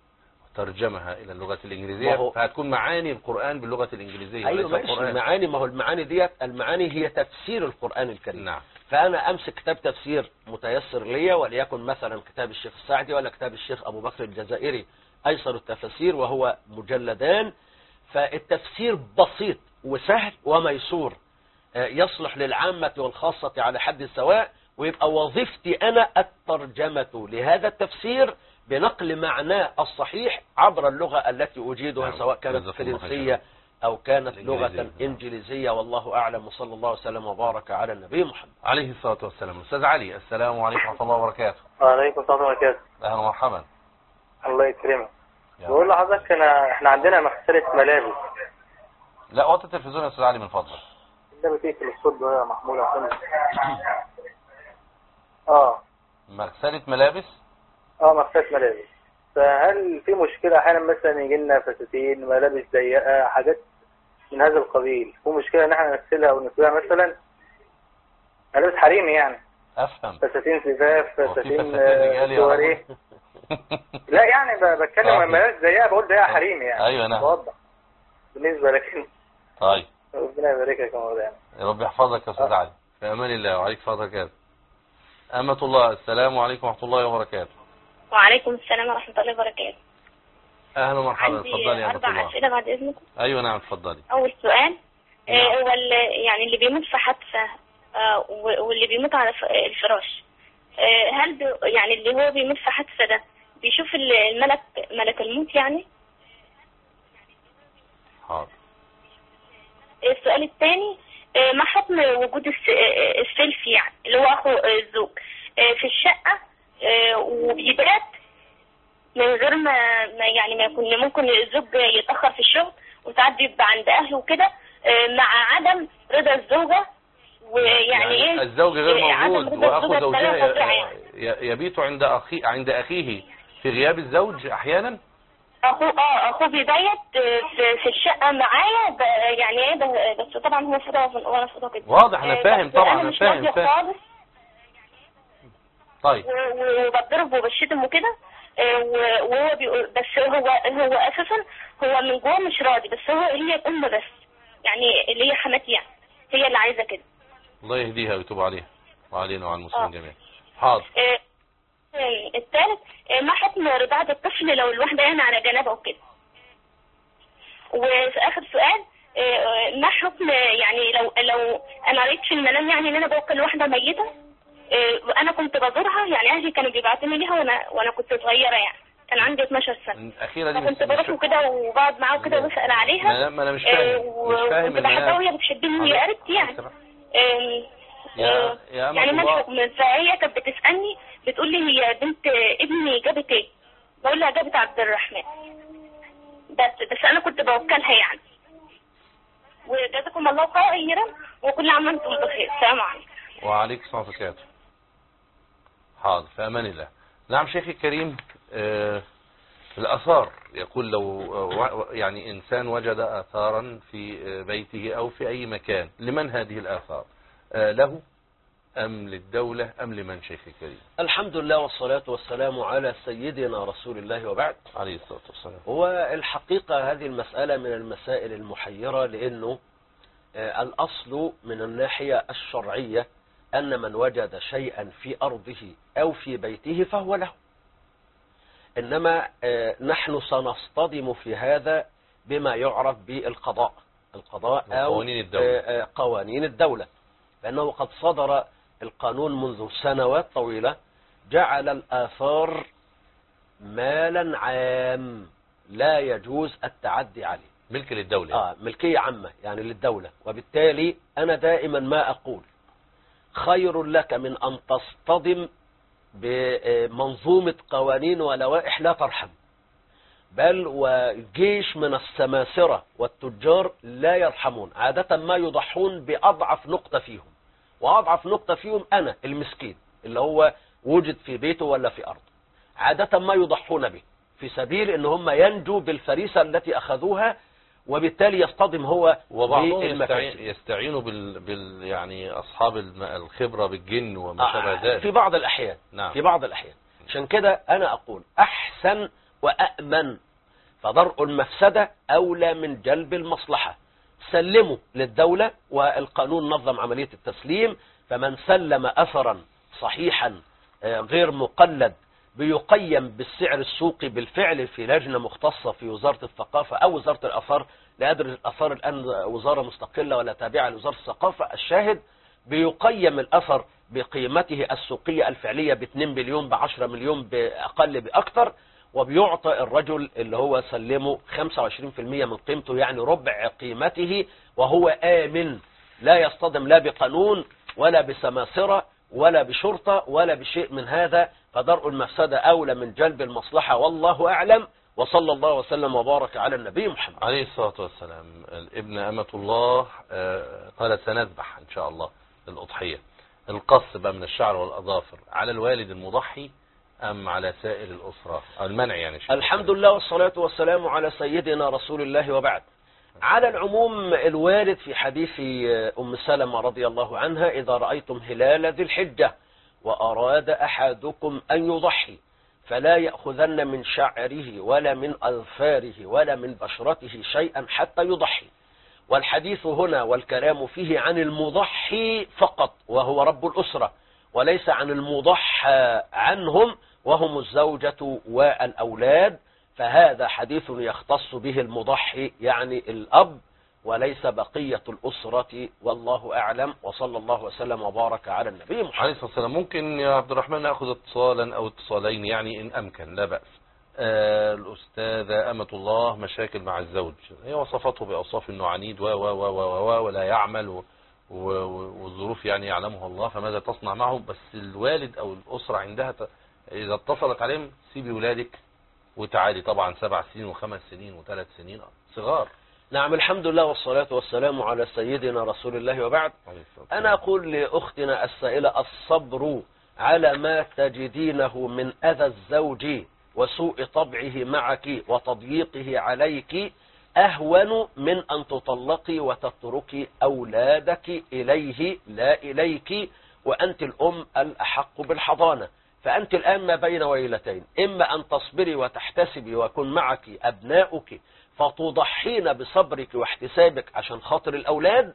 ترجمها إلى اللغة الإنجليزية فهتكون معاني القرآن باللغة الإنجليزية. أيوة ماشي، المعاني، ما هو المعاني ديت، المعاني هي تفسير القرآن الكريم. نعم. فأنا أمسك كتاب تفسير متيسر ليا، وليكن مثلا كتاب الشيخ السعدي ولا كتاب الشيخ أبو بكر الجزائري أيسر التفاسير، وهو مجلدان، فالتفسير بسيط وسهل وميسور، يصلح للعامة والخاصة على حد سواء، ويبقى وظيفتي أنا الترجمة لهذا التفسير بنقل معناه الصحيح عبر اللغة التي أجيدها، سواء كانت فرنسية أو كانت لغة إنجليزية، والله أعلم، وصلى الله وسلم وبارك على النبي محمد عليه الصلاة والسلام. أستاذ علي، السلام عليكم ورحمة الله وبركاته. وعليكم السلام وبركاته. أهلا ومرحبا. الله يكرمك. بقول لحضرتك أنا إحنا عندنا مغسلة ملابس. لا، وطي التلفزيون يا أستاذ علي من فضلك. ده بتقفل الصوت ده يا محمود عشان مغسلة ملابس. اه مغسلة ملابس. فهل في مشكلة احيانا مثلا يجي لنا فساتين، ملابس ضيقة، حاجات من هذا القبيل، في مشكلة ان احنا نغسلها او نسويها مثلا؟ ملابس حريمي يعني. افهم. فساتين زفاف، فساتين رجالي سواريه. لا يعني ب- بتكلم عن ملابس ضيقة، بقول ضيقة حريمي يعني. ايوه نعم. بوضح بالنسبة لكن. طيب. ربنا يبارك لك يا مولانا. يا رب يحفظك يا استاذ علي. في امان الله وعليك فضل وبركاته. أمة الله، السلام عليكم ورحمة الله وبركاته. وعليكم السلام ورحمة الله وبركاته. أهلا ومرحبا، اتفضلي يا أمة أربع الله. أسئلة بعد إذنكم. أيوة نعم اتفضلي. أول سؤال، نعم. آه، هو ال- يعني اللي بيموت في حادثة آه، و- واللي بيموت على ف- الفراش، آه، هل بي يعني اللي هو بيموت في حادثة ده بيشوف ال- الملك ملك الموت يعني؟ حاضر. السؤال الثاني، آه، ما حكم وجود الس- آه، السيلف يعني اللي هو أخو آه، الزوج آه، في الشقة آه، وبيبات من غير ما ما يعني ما يكون ممكن الزوج يتأخر في الشغل وساعات بيبقى عند أهله وكده، آه، مع عدم رضا الزوجة، ويعني يعني ايه الزوج غير آه، عدم موجود رضا وأخو الزوجة زوجها بطريقة فظيعة ي- يعني. ي- يبيت عند أخي عند أخيه في غياب الزوج أحيانا. اخوه اه اخوه بيبيت آه، في, في الشقة معايا ب- يعني ايه ب- بس طبعا هو فضا وانا فضا كده. واضح أنا آه، فاهم بس طبعا أنا أنا مش فاهم راضية فاهم. خالص، طيب. و- و- وبضرب وبشتم وكده، آه، و- وهو بيقول بس هو هو اساسا هو من جوه مش راضي، بس هو هي الام بس يعني اللي هي حماتي يعني هي اللي عايزه كده. الله يهديها ويتوب عليها وعلينا وعلى المسلمين آه. جميعا. حاضر. آه، آه، الثالث، آه، ما حكم رضاعة الطفل لو الواحدة يعني على جنابه وكده. وفي آخر سؤال، آه، آه، ما حكم يعني لو لو أنا رأيت في المنام يعني إن أنا بوكل واحدة ميتة، آه، وأنا كنت بزورها يعني أهلي كانوا بيبعتوني ليها وأنا وأنا كنت صغيرة يعني كان عندي اتناشر سنة. الأخيرة دي كنت مش- بروح وكده وبقعد معاها وكده وبسأل عليها. ما ما أنا مش فاهم مش فاهم وكنت بحبها المنام. وهي بتحبني وهي قريبتي يعني. آم، يا يا أمة يعني ما الله. الحكم؟ فهي كانت بتسألني بتقول لي هي بنت ابني جابت ايه؟ بقول لها جابت عبد الرحمن. بس بس انا كنت بوكلها يعني. وجزاكم الله خيرا وكل عام وانتم بخير. السلام عليكم. وعليك السلام وبركاته. حاضر، في امان الله. نعم شيخي الكريم، آه الآثار يقول لو آه يعني إنسان وجد آثارا في آه بيته أو في أي مكان، لمن هذه الآثار؟ آه له أم للدولة أم لمن شيخي الكريم؟ الحمد لله والصلاة والسلام على سيدنا رسول الله وبعد. عليه الصلاة والسلام. هو الحقيقة هذه المسألة من المسائل المحيرة، لأنه آه الأصل من الناحية الشرعية أن من وجد شيئا في أرضه أو في بيته فهو له. إنما آه نحن سنصطدم في هذا بما يعرف بالقضاء القضاء أو قوانين الدولة. آه آه قوانين الدولة، لأنه قد صدر القانون منذ سنوات طويلة جعل الآثار مالا عام لا يجوز التعدي عليه، ملك للدولة. آه ملكية عامة يعني للدولة. وبالتالي أنا دائما ما أقول خير لك من أن تصطدم بمنظومة قوانين ولوائح لا ترحم، بل وجيش من السماسرة والتجار لا يرحمون، عادة ما يضحون بأضعف نقطة فيهم، وأضعف نقطة فيهم أنا المسكين اللي هو وجد في بيته ولا في أرضه، عادة ما يضحون به في سبيل ان هم ينجوا بالفريسة التي أخذوها، وبالتالي يصطدم هو وبعضهم بالمفاسد. يستعين يستعينوا بال... بال يعني أصحاب الم- الخبرة بالجن وما شابه آه ذلك في بعض الأحيان. نعم. في بعض الأحيان. عشان كده أنا أقول أحسن وأأمن، فضرء المفسدة أولى من جلب المصلحة. سلموا للدولة والقانون نظم عملية التسليم، فمن سلم أثرا صحيحا غير مقلد بيقيم بالسعر السوقي بالفعل في لجنة مختصة في وزارة الثقافة أو وزارة الآثار، لا أدري الآثار الآن وزارة مستقلة ولا تابعة لوزارة الثقافة. الشاهد بيقيم الأثر بقيمته السوقية الفعلية باثنين مليون بعشرة مليون بأقل بأكثر، وبيعطى الرجل اللي هو سلمه خمسة وعشرين بالمئة من قيمته، يعني ربع قيمته، وهو آمن لا يصطدم لا بقانون ولا بسماسرة ولا بشرطة ولا بشيء من هذا. فدرء المفسدة أولى من جلب المصلحة، والله أعلم، وصلى الله وسلم وبارك على النبي محمد عليه الصلاة والسلام. الابن أمة الله آه، قالت سنذبح إن شاء الله الأضحية. القص بقى من الشعر والأظافر على الوالد المضحي أم على سائر الأسرة أو المنع يعني؟ الحمد لله والصلاة والسلام على سيدنا رسول الله وبعد. على العموم الوارد في حديث أم سلمة رضي الله عنها: إذا رأيتم هلال ذي الحجة وأراد أحدكم أن يضحي فلا يأخذن من شعره ولا من أظفاره ولا من بشرته شيئا حتى يضحي. والحديث هنا والكلام فيه عن المضحي فقط وهو رب الأسرة، وليس عن المضحى عنهم وهم الزوجة والأولاد، فهذا حديث يختص به المضحي يعني الأب وليس بقية الأسرة، والله أعلم، وصلى الله وسلم وبارك على النبي محمد عليه الصلاة والسلام. ممكن يا عبد الرحمن نأخذ اتصالا أو اتصالين يعني إن أمكن، لا بأس. آه الأستاذة أمة الله، مشاكل مع الزوج، هي وصفته بأوصاف إنه عنيد و و و و ولا يعمل و والظروف يعني يعلمها الله، فماذا تصنع معه؟ بس الوالد أو الأسرة عندها ت... إذا اتصلت عليهم سيبي ولادك وتعالي، طبعا سبع سنين وخمس سنين وثلاث سنين صغار. نعم، الحمد لله والصلاة والسلام على سيدنا رسول الله وبعد. أنا أقول لأختنا السائلة: الصبر على ما تجدينه من أذى الزوج وسوء طبعه معك وتضييقه عليك أهون من أن تطلقي وتتركي أولادك إليه لا إليك، وأنت الأم الأحق بالحضانة. فأنت الآن ما بين ويلتين: إما أن تصبري وتحتسبي ويكون معك أبناؤك فتضحين بصبرك واحتسابك عشان خاطر الأولاد،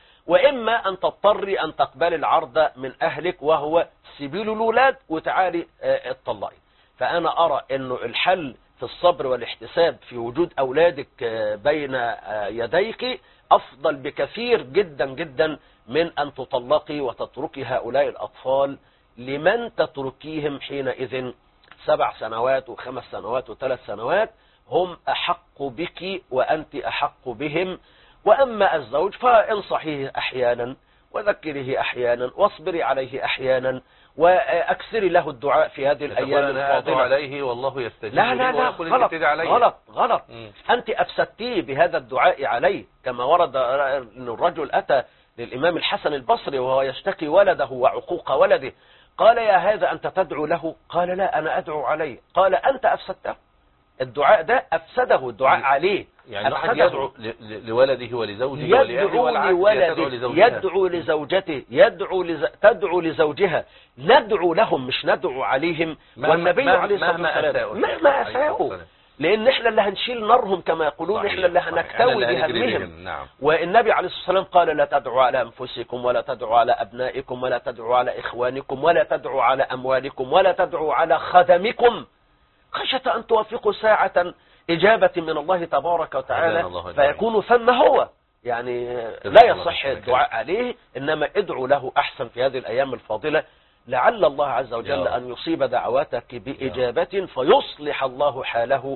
وإما أن تضطري أن تقبل العرض من أهلك وهو سبيل الأولاد وتعالي اتطلقي. فأنا أرى أنه الحل في الصبر والاحتساب في وجود أولادك بين يديك أفضل بكثير جدا جدا من أن تطلقي وتتركي هؤلاء الأطفال لمن تتركيهم حينئذ سبع سنوات وخمس سنوات وثلاث سنوات، هم أحق بك وأنت أحق بهم. وأما الزوج فانصحيه أحيانا وذكره أحيانا واصبري عليه أحيانا وأكثري له الدعاء في هذه الأيام الفاضلة عليه والله يستجيب. لا لا لا غلط غلط غلط أنت أفسدتيه بهذا الدعاء عليه، كما ورد أن الرجل أتى للإمام الحسن البصري وهو يشتكي ولده وعقوق ولده، قال: يا هذا أنت تدعو له؟ قال: لا، أنا أدعو عليه. قال: أنت أفسدته، الدعاء ده أفسده، الدعاء عليه يعني واحد يدعو لولده ولزوجه يدعو لولده، يدعو لزوجته، يدعو لز... تدعو لزوجها، ندعو لهم مش ندعو عليهم. والنبي عليه الصلاة والسلام مهما أساءوا، لأن إحنا اللي هنشيل نارهم كما يقولون، إحنا اللي هنكتوي بهمهم. نعم. والنبي عليه الصلاة والسلام قال: لا تدعوا على أنفسكم ولا تدعوا على أبنائكم ولا تدعوا على إخوانكم ولا تدعوا على أموالكم ولا تدعوا على خدمكم خشية أن توافقوا ساعة إجابة من الله تبارك وتعالى فيكون ثم هو يعني لا يصح الدعاء عليه، إنما ادعوا له أحسن في هذه الأيام الفاضلة، لعل الله عز وجل أن يصيب دعواتك بإجابة فيصلح الله حاله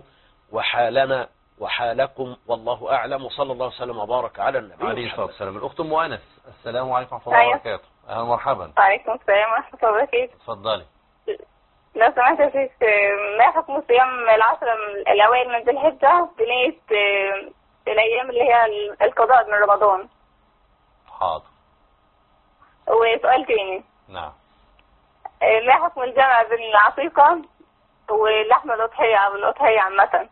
وحالنا وحالكم، والله أعلم، وصلى الله وسلم وبارك على النبي عليه الصلاة والسلام. الأخت أم أنس، السلام عليكم ورحمة الله وبركاته. أهلا ومرحبا. وعليكم السلام ورحمة الله وبركاته. اتفضلي. لو سمحت يا شيخ، ما حكم صيام العشرة الأوائل من ذي الحجة بنية الأيام اللي هي القضاء من رمضان؟ حاضر. وسؤال تاني. نعم. ما حكم الجمع بين العقيقة واللحمة الأضحية أو الأضحية عامة؟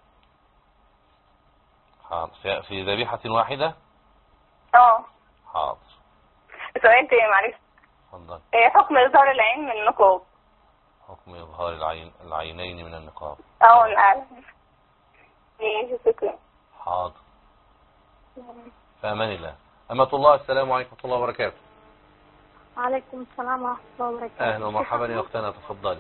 حاضر. في ذبيحة واحدة؟ اه. حاضر. سؤال تاني معلش. اتفضل. حكم إظهار العين من النقاب؟ حكم إظهار العين العينين من النقاب. اه نعم. ماشي، شكرا. حاضر. في أمان الله. أمة الله، السلام عليكم ورحمة الله وبركاته. وعليكم السلام ورحمة الله وبركاته. أهلا ومرحبا يا أختنا، تفضلي.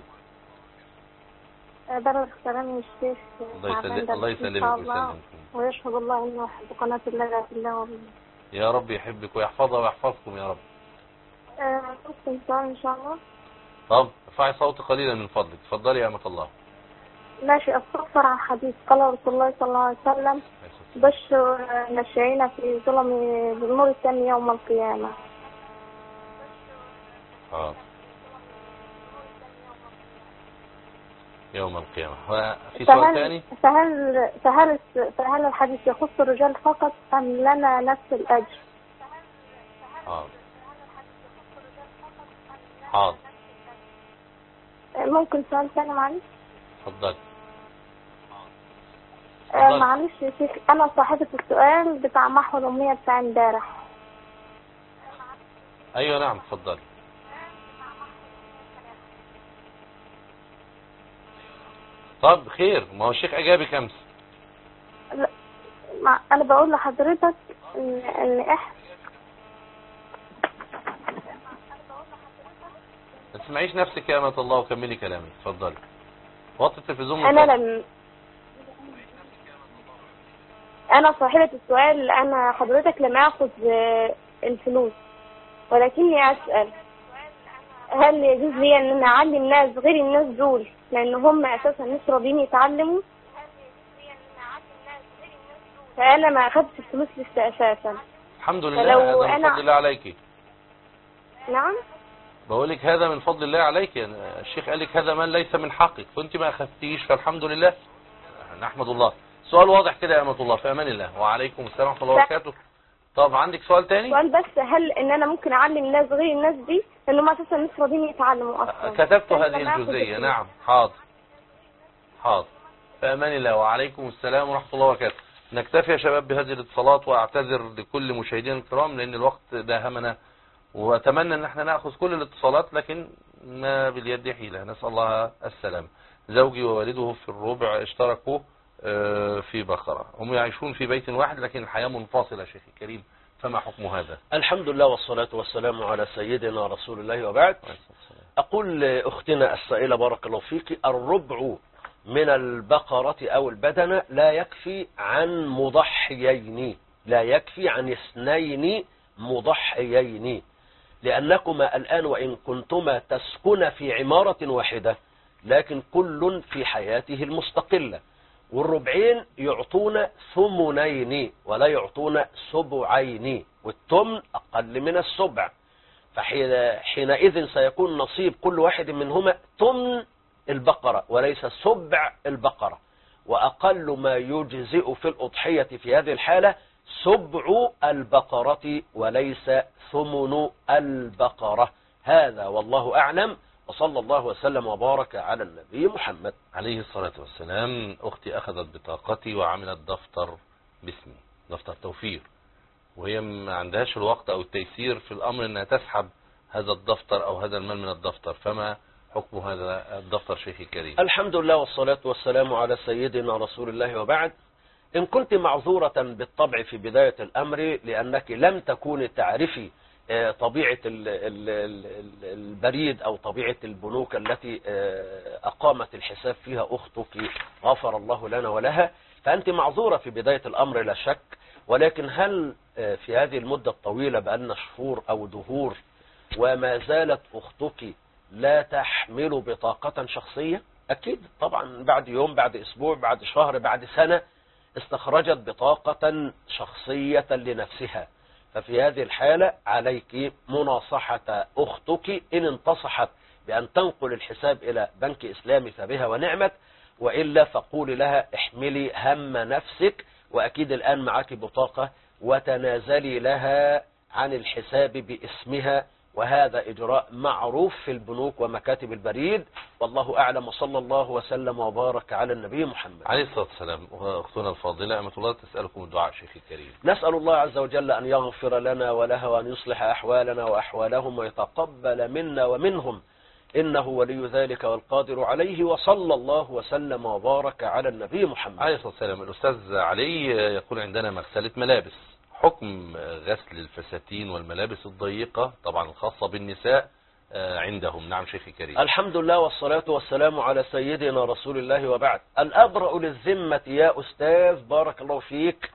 بارك سلام الشيخ. الله يسلمك ويسلمك. ويشهد الله إنه يحب قناة الله في الله وبالله. يا رب يحبك ويحفظها ويحفظكم يا رب. ممكن سؤال إن شاء الله؟ طب ارفعي صوتك قليلا من فضلك. تفضلي يا أمة الله. ماشي. استغفر عن حديث قال رسول الله صلى الله عليه وسلم: بشر نشعين في ظلم بالنور الثاني يوم القيامة. اه يوم القيامة. في سؤال ثاني؟ فهل فهل فهل الحديث يخص الرجال فقط أم لنا نفس الأجر؟ اه حاضر. ممكن سؤال ثاني معلش؟ اتفضل. آه معلش يا شيخ، انا صاحبة السؤال بتاع محو الأمية بتاع امبارح. ايوه نعم اتفضل. طب خير، ما هو الشيخ اجابك امس. لا ما انا بقول لحضرتك ان ان احنا ما تسمعيش نفسك يا امة الله وكملي كلامك. اتفضلي. وطي التلفزيون. انا لم انا صاحبة السؤال، انا حضرتك لم اخذ الفلوس، ولكني اسأل هل يجوز لي ان انا اعلم ناس غير الناس دول لان هم اساسا مش راضيين يتعلموا؟ فانا ما اخذتش الفلوس لسه اساسا. الحمد لله، هذا من أنا... فضل الله عليك. نعم بقول لك هذا من فضل الله عليك. يعني الشيخ قال لك هذا من ليس من حقك، فانت ما اخذتيش، فالحمد لله نحمد الله. سؤال واضح كده يا امة الله، في امان الله. وعليكم السلام ورحمه الله وبركاته. طب عندك سؤال تاني؟ سؤال بس، هل ان انا ممكن اعلم الناس غير الناس دي لانهم اساسا مش راضيين يتعلموا اصلا؟ كتبت هذه الجزئيه. نعم حاضر حاضر. في امان الله. وعليكم السلام ورحمه الله وبركاته. نكتفي يا شباب بهذه الاتصالات، واعتذر لكل مشاهدينا الكرام لان الوقت داهمنا، واتمنى ان احنا ناخذ كل الاتصالات لكن ما باليد حيله. نسال الله السلام. زوجي ووالده في الربع اشتركوا في بقرة، هم يعيشون في بيت واحد لكن الحياة منفصلة. شيخي الكريم، فما حكم هذا؟ الحمد لله والصلاة والسلام على سيدنا رسول الله وبعد. أقول لأختنا السائلة بارك الله فيك، الربع من البقرة أو البدنة لا يكفي عن مضحيين، لا يكفي عن اثنين مضحيين، لأنكما الآن وإن كنتما تسكن في عمارة واحدة لكن كل في حياته المستقلة، والربعين يعطون ثمنين ولا يعطون سبعين، والثمن أقل من السبع، فحينئذ سيكون نصيب كل واحد منهما ثمن البقرة وليس سبع البقرة، وأقل ما يجزئ في الأضحية في هذه الحالة سبع البقرة وليس ثمن البقرة. هذا والله أعلم، وصلى الله وسلم وبارك على النبي محمد عليه الصلاة والسلام. أختي أخذت بطاقتي وعملت دفتر باسمي، دفتر توفير، وهي ما عندهاش الوقت أو التيسير في الأمر أنها تسحب هذا الدفتر أو هذا المال من الدفتر، فما حكم هذا الدفتر شيخي الكريم؟ الحمد لله والصلاة والسلام على سيدنا رسول الله وبعد. إن كنت معذورة بالطبع في بداية الأمر لأنك لم تكوني تعرفي طبيعة البريد أو طبيعة البنوك التي أقامت الحساب فيها أختك، غفر الله لنا ولها، فأنت معذورة في بداية الأمر لا شك، ولكن هل في هذه المدة الطويلة بأن شهور أو دهور وما زالت أختك لا تحمل بطاقة شخصية؟ أكيد طبعا بعد يوم، بعد أسبوع، بعد شهر، بعد سنة استخرجت بطاقة شخصية لنفسها، ففي هذه الحالة عليك مناصحة أختك، إن انتصحت بأن تنقل الحساب إلى بنك إسلامي فبها ونعمت، وإلا فقول لها احملي هم نفسك، وأكيد الآن معك بطاقة، وتنازلي لها عن الحساب باسمها، وهذا إجراء معروف في البنوك ومكاتب البريد، والله أعلم، وصلى الله وسلم وبارك على النبي محمد عليه الصلاة والسلام. أختنا الفاضلة أمة الله تسألكم الدعاء شيخي الكريم. نسأل الله عز وجل أن يغفر لنا ولها وأن يصلح أحوالنا وأحوالهم ويتقبل منا ومنهم، إنه ولي ذلك والقادر عليه، وصلى الله وسلم وبارك على النبي محمد عليه الصلاة والسلام. الأستاذ علي يقول عندنا مغسلة ملابس، حكم غسل الفساتين والملابس الضيقة طبعا الخاصة بالنساء عندهم؟ نعم شيخي الكريم. الحمد لله والصلاة والسلام على سيدنا رسول الله وبعد. الأبرأ للذمة يا أستاذ بارك الله فيك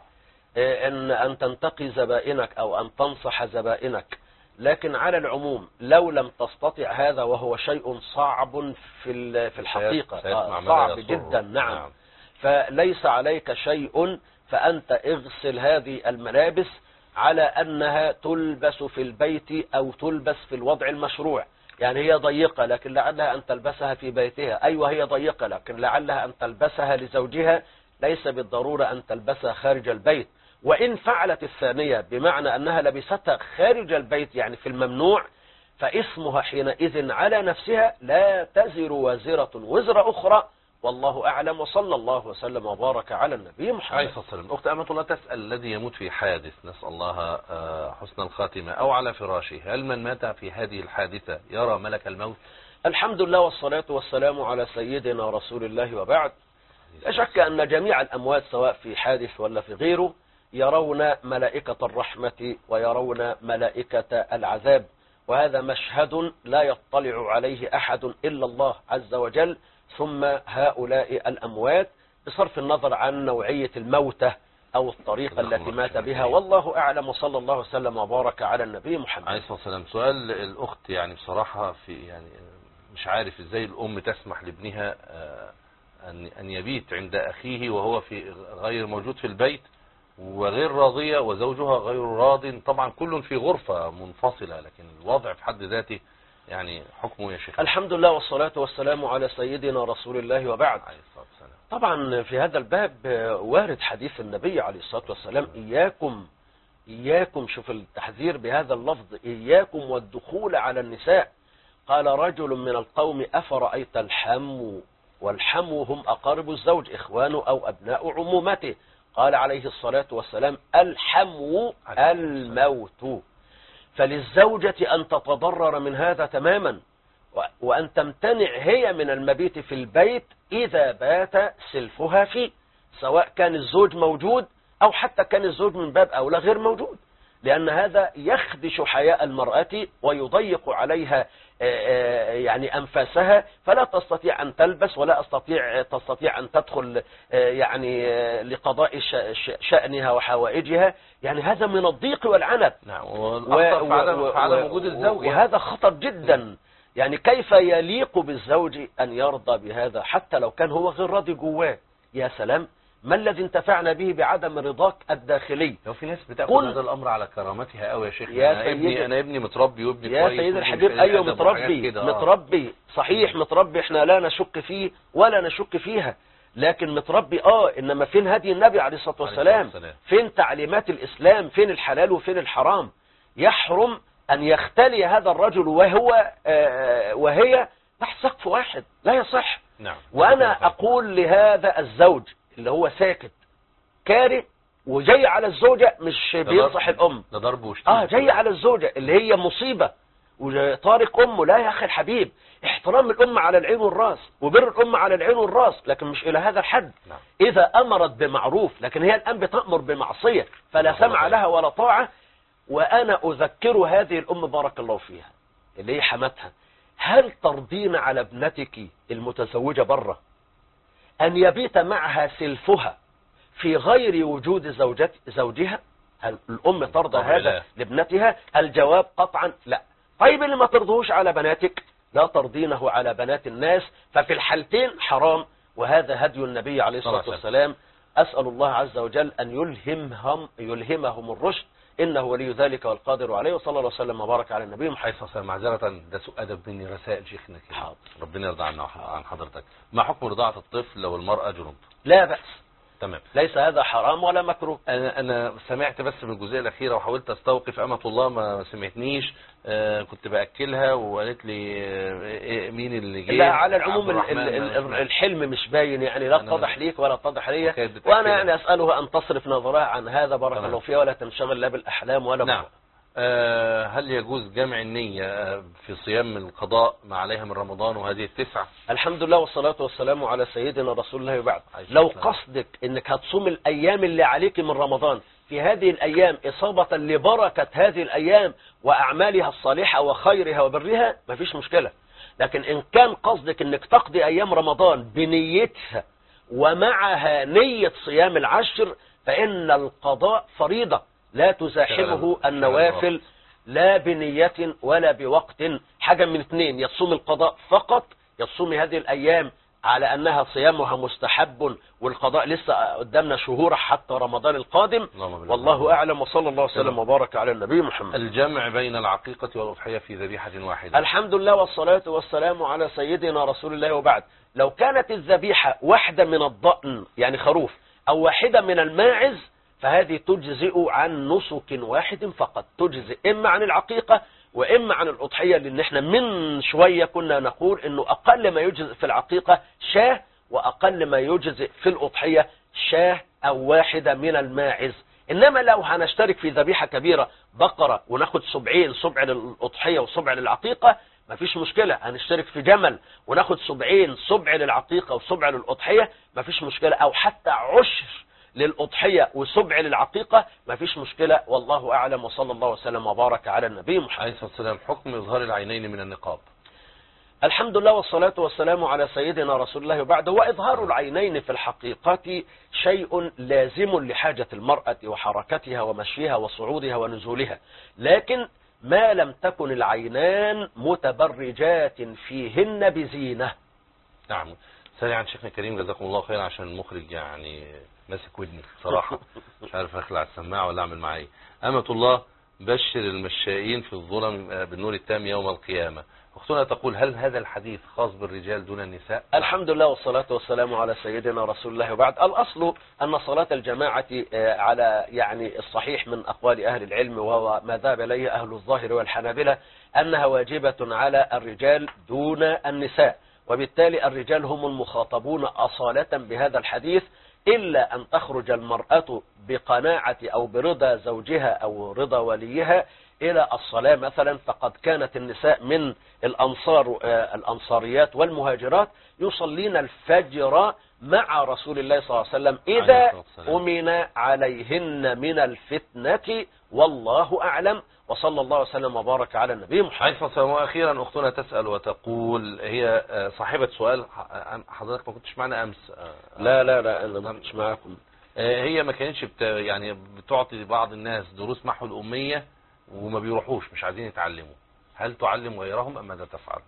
أن أن تنتقي زبائنك أو أن تنصح زبائنك، لكن على العموم لو لم تستطع هذا، وهو شيء صعب في في الحقيقة، صعب جدا نعم. نعم فليس عليك شيء، فأنت اغسل هذه الملابس على أنها تلبس في البيت أو تلبس في الوضع المشروع، يعني هي ضيقة لكن لعلها أن تلبسها في بيتها، أيوة هي ضيقة لكن لعلها أن تلبسها لزوجها، ليس بالضرورة أن تلبسها خارج البيت. وإن فعلت الثانية بمعنى أنها لبستها خارج البيت يعني في الممنوع، فاسمها حينئذ على نفسها، لا تزر وازرة وزر أخرى، والله أعلم. وصلى الله وسلم وبارك على النبي محمد عليه الصلاة والسلام. أخت أمة الله تسأل: الذي يموت في حادث، نسأل الله حسن الخاتمة، أو على فراشه، هل من مات في هذه الحادثة يرى ملك الموت؟ الحمد لله والصلاة والسلام على سيدنا رسول الله وبعد. لا شك أن جميع الأموات سواء في حادث ولا في غيره يرون ملائكة الرحمة ويرون ملائكة العذاب، وهذا مشهد لا يطلع عليه أحد إلا الله عز وجل. ثم هؤلاء الأموات بصرف النظر عن نوعية الموتة أو الطريقة التي مات بها، والله أعلم. وصلى الله وسلم وبارك على النبي محمد عليه الصلاة والسلام. سؤال الأخت، يعني بصراحة في يعني مش عارف إزاي الأم تسمح لابنها أن أن يبيت عند أخيه وهو في غير موجود في البيت وغير راضية وزوجها غير راض، طبعا كل في غرفة منفصلة، لكن الوضع في حد ذاته يعني حكمه يا شيخ. الحمد لله والصلاة والسلام على سيدنا رسول الله وبعد. عليه الصلاة والسلام. طبعا في هذا الباب وارد حديث النبي عليه الصلاة والسلام: إياكم إياكم شوف التحذير بهذا اللفظ، إياكم والدخول على النساء. قال رجل من القوم: أفرأيت الحمو؟ والحمو هم أقارب الزوج، إخوانه أو أبناء عمومته. قال عليه الصلاة والسلام: الحمو الموت. فللزوجة أن تتضرر من هذا تماما، وأن تمتنع هي من المبيت في البيت إذا بات سلفها فيه، سواء كان الزوج موجود أو حتى كان الزوج من باب أولى غير موجود، لأن هذا يخدش حياء المرأة ويضيق عليها يعني أنفاسها، فلا تستطيع أن تلبس ولا أستطيع تستطيع أن تدخل يعني لقضاء شأنها وحوائجها. يعني هذا من الضيق والعنت. نعم. وعدم وجود الزوج، وهذا خطر جدا. يعني كيف يليق بالزوج أن يرضى بهذا حتى لو كان هو غير راضي جواه؟ يا سلام، ما الذي انتفعنا به بعدم رضاك الداخلي؟ لو في ناس بتاخد هذا الامر على كرامتها قوي يا شيخ. يا انا ابني انا ابني متربي وابني يا كويس يا سيد الحبيب. ايوه متربي متربي صحيح، متربي، احنا لا نشك فيه ولا نشك فيها، لكن متربي اه انما فين هدي النبي عليه الصلاة والسلام؟ فين تعليمات الاسلام؟ فين الحلال وفين الحرام؟ يحرم ان يختلي هذا الرجل وهو آه وهي تحت سقف واحد، لا يصح. نعم. وانا اقول لهذا الزوج اللي هو ساكت كاره وجاي على الزوجة، مش بينصح الأم، ده ضرب وشتيم. اه جاي على الزوجة اللي هي مصيبة وطارق أمه. لا يا أخي الحبيب، احترام الأم على العين والراس وبر الأم على العين والراس، لكن مش إلى هذا الحد. نعم. إذا أمرت بمعروف، لكن هي الآن بتأمر بمعصية فلا سمع لها ولا طاعة. وأنا أذكر هذه الأم بارك الله فيها اللي هي حماتها: هل ترضين على ابنتك المتزوجة بره أن يبيت معها سلفها في غير وجود زوجت زوجها؟ هل الأم ترضى هذا لابنتها؟ الجواب قطعا لا. طيب اللي ما ترضوش على بناتك لا ترضينه على بنات الناس، ففي الحالتين حرام، وهذا هدي النبي عليه الصلاة والسلام. أسأل الله عز وجل أن يلهمهم يلهمهم الرشد، إنه ولي ذلك والقادر عليه. وصلى الله وسلم وبارك على النبي محمد. معذرة ده سوء أدب مني، رسائل شيخنا كده. ربنا يرضى عنا عن حضرتك. ما حكم رضاعة الطفل لو المرأة جنب؟ لا بأس. تمام. ليس هذا حرام ولا مكروه. أنا أنا سمعت بس من الجزئية الأخيرة وحاولت أستوقف أمة الله ما سمعتنيش. آه كنت بأكلها وقالت لي آه مين اللي جاي. لا على العموم ال ال الحلم مش باين، يعني لا اتضح ليك ولا اتضح لي، وأنا يعني أسألها أن تصرف نظرها عن هذا بارك الله فيها، ولا تنشغل لا بالأحلام ولا نعم. آه هل يجوز جمع النية في صيام القضاء ما عليها من رمضان وهذه التسعة؟ الحمد لله والصلاة والسلام على سيدنا رسول الله وبعد. لو قصدك انك هتصوم الايام اللي عليك من رمضان في هذه الايام اصابة لبركة هذه الايام واعمالها الصالحة وخيرها وبرها مفيش مشكلة، لكن ان كان قصدك انك تقضي ايام رمضان بنيتها ومعها نية صيام العشر فان القضاء فريضة لا تزاحمه النوافل لا بنية ولا بوقت. حاجة من اثنين: يصوم القضاء فقط، يصوم هذه الأيام على أنها صيامها مستحب والقضاء لسه قدامنا شهور حتى رمضان القادم، والله أعلم. وصلى الله وسلم وبارك على النبي محمد. الجمع بين العقيقة والأضحية في ذبيحة واحدة. الحمد لله والصلاة والسلام على سيدنا رسول الله وبعد. لو كانت الذبيحة واحدة من الضأن يعني خروف أو واحدة من الماعز فهذه تجزئ عن نسك واحد فقط، تجزئ إما عن العقيقة وإما عن الأضحية، لأن احنا من شوية كنا نقول إنه أقل ما يجزئ في العقيقة شاه، وأقل ما يجزئ في الأضحية شاه أو واحدة من الماعز. إنما لو هنشترك في ذبيحة كبيرة بقرة وناخد سبعين، سبع للأضحية وسبع للعقيقة، ما فيش مشكلة. هنشترك في جمل وناخد سبعين، سبع للعقيقة وسبع للأضحية، ما فيش مشكلة. أو حتى عشر للأضحية وسبع للعقيقة، ما فيش مشكلة. والله أعلم، وصلى الله وسلم وبارك على النبي محمد عليه الصلاة والسلام. حكم إظهار العينين من النقاب. الحمد لله والصلاة والسلام على سيدنا رسول الله وبعد. وإظهار العينين في الحقيقة شيء لازم لحاجة المرأة وحركتها ومشيها وصعودها ونزولها، لكن ما لم تكن العينان متبرجات فيهن بزينة. نعم. سريعا شيخنا الكريم جزاكم الله خيرا، عشان المخرج يعني ماسك ودني صراحة مش عارف اخلع السماعة ولا اعمل معاه ايه. أمة الله بشر المشائين في الظلم بالنور التام يوم القيامة. اختنا تقول هل هذا الحديث خاص بالرجال دون النساء؟ الحمد لله والصلاة والسلام على سيدنا رسول الله وبعد. الأصل أن صلاة الجماعة على يعني الصحيح من أقوال أهل العلم، وهو ما ذهب إليه أهل الظاهر والحنابلة، أنها واجبة على الرجال دون النساء، وبالتالي الرجال هم المخاطبون أصالة بهذا الحديث، إلا أن تخرج المرأة بقناعة أو برضا زوجها أو رضا وليها إلى الصلاة مثلا، فقد كانت النساء من الأنصار الأنصاريات والمهاجرات يصلين الفجر مع رسول الله صلى الله عليه وسلم إذا أمن عليهن من الفتنة، والله أعلم، وصلى الله وسلم وبارك على النبي محمد. وأخيرا أختنا تسأل وتقول، هي صاحبة سؤال، حضرتك ما كنتش معنا أمس؟ لا لا لا أنا ما كنتش معكم. هي ما كانتش بت يعني بتعطي بعض الناس دروس محو الأمية وما بيروحوش، مش عايزين يتعلموا، هل تعلم غيرهم أم ماذا تفعل؟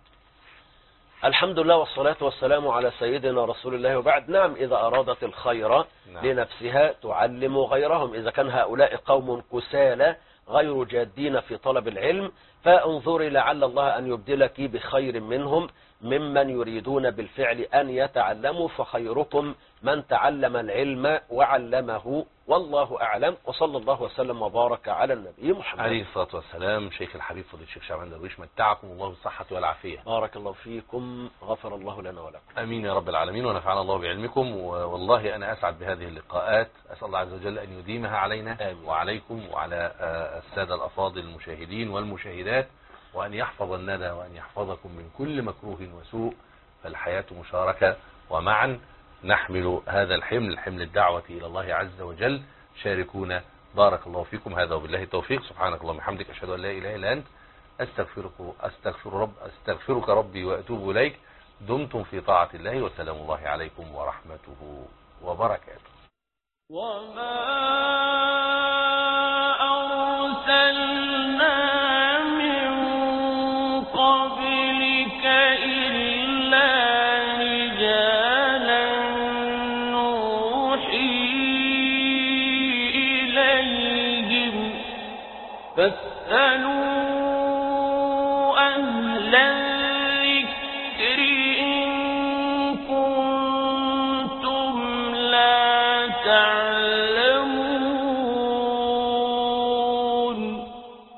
الحمد لله والصلاة والسلام على سيدنا رسول الله وبعد. نعم، إذا أرادت الخير نعم. لنفسها تعلم غيرهم. إذا كان هؤلاء قوم كسالى غير جادين في طلب العلم، فانظري لعل الله أن يبدلك بخير منهم ممن يريدون بالفعل أن يتعلموا، فخيركم من تعلم العلم وعلمه، والله أعلم، وصلى الله وسلم وبارك على النبي محمد عليه الصلاة والسلام. شيخ الحبيب فضيلة الشيخ شعبان درويش، متعكم الله بالصحة والعافية. بارك الله فيكم، غفر الله لنا ولكم. أمين يا رب العالمين، ونفعنا الله بعلمكم. والله أنا أسعد بهذه اللقاءات، أسأل الله عز وجل أن يديمها علينا آمين. وعليكم وعلى السادة الأفاضل المشاهدين والمشاهدات، وأن يحفظ الندى وأن يحفظكم من كل مكروه وسوء، فالحياة مشاركة، ومعا نحمل هذا الحمل، حمل الدعوة إلى الله عز وجل. شاركونا. بارك الله فيكم. هذا وبالله التوفيق. سبحانك اللهم وبحمدك، أشهد أن لا إله إلا أنت، أستغفرك أستغفر رب أستغفرك ربي وأتوب إليك. دمتم في طاعة الله، وسلام الله عليكم ورحمته وبركاته. وما أرسلنا من قبلك إلا رجالا نوحي إليهم فاسألوا أهل الذكر إن كنتم لا تعلمون.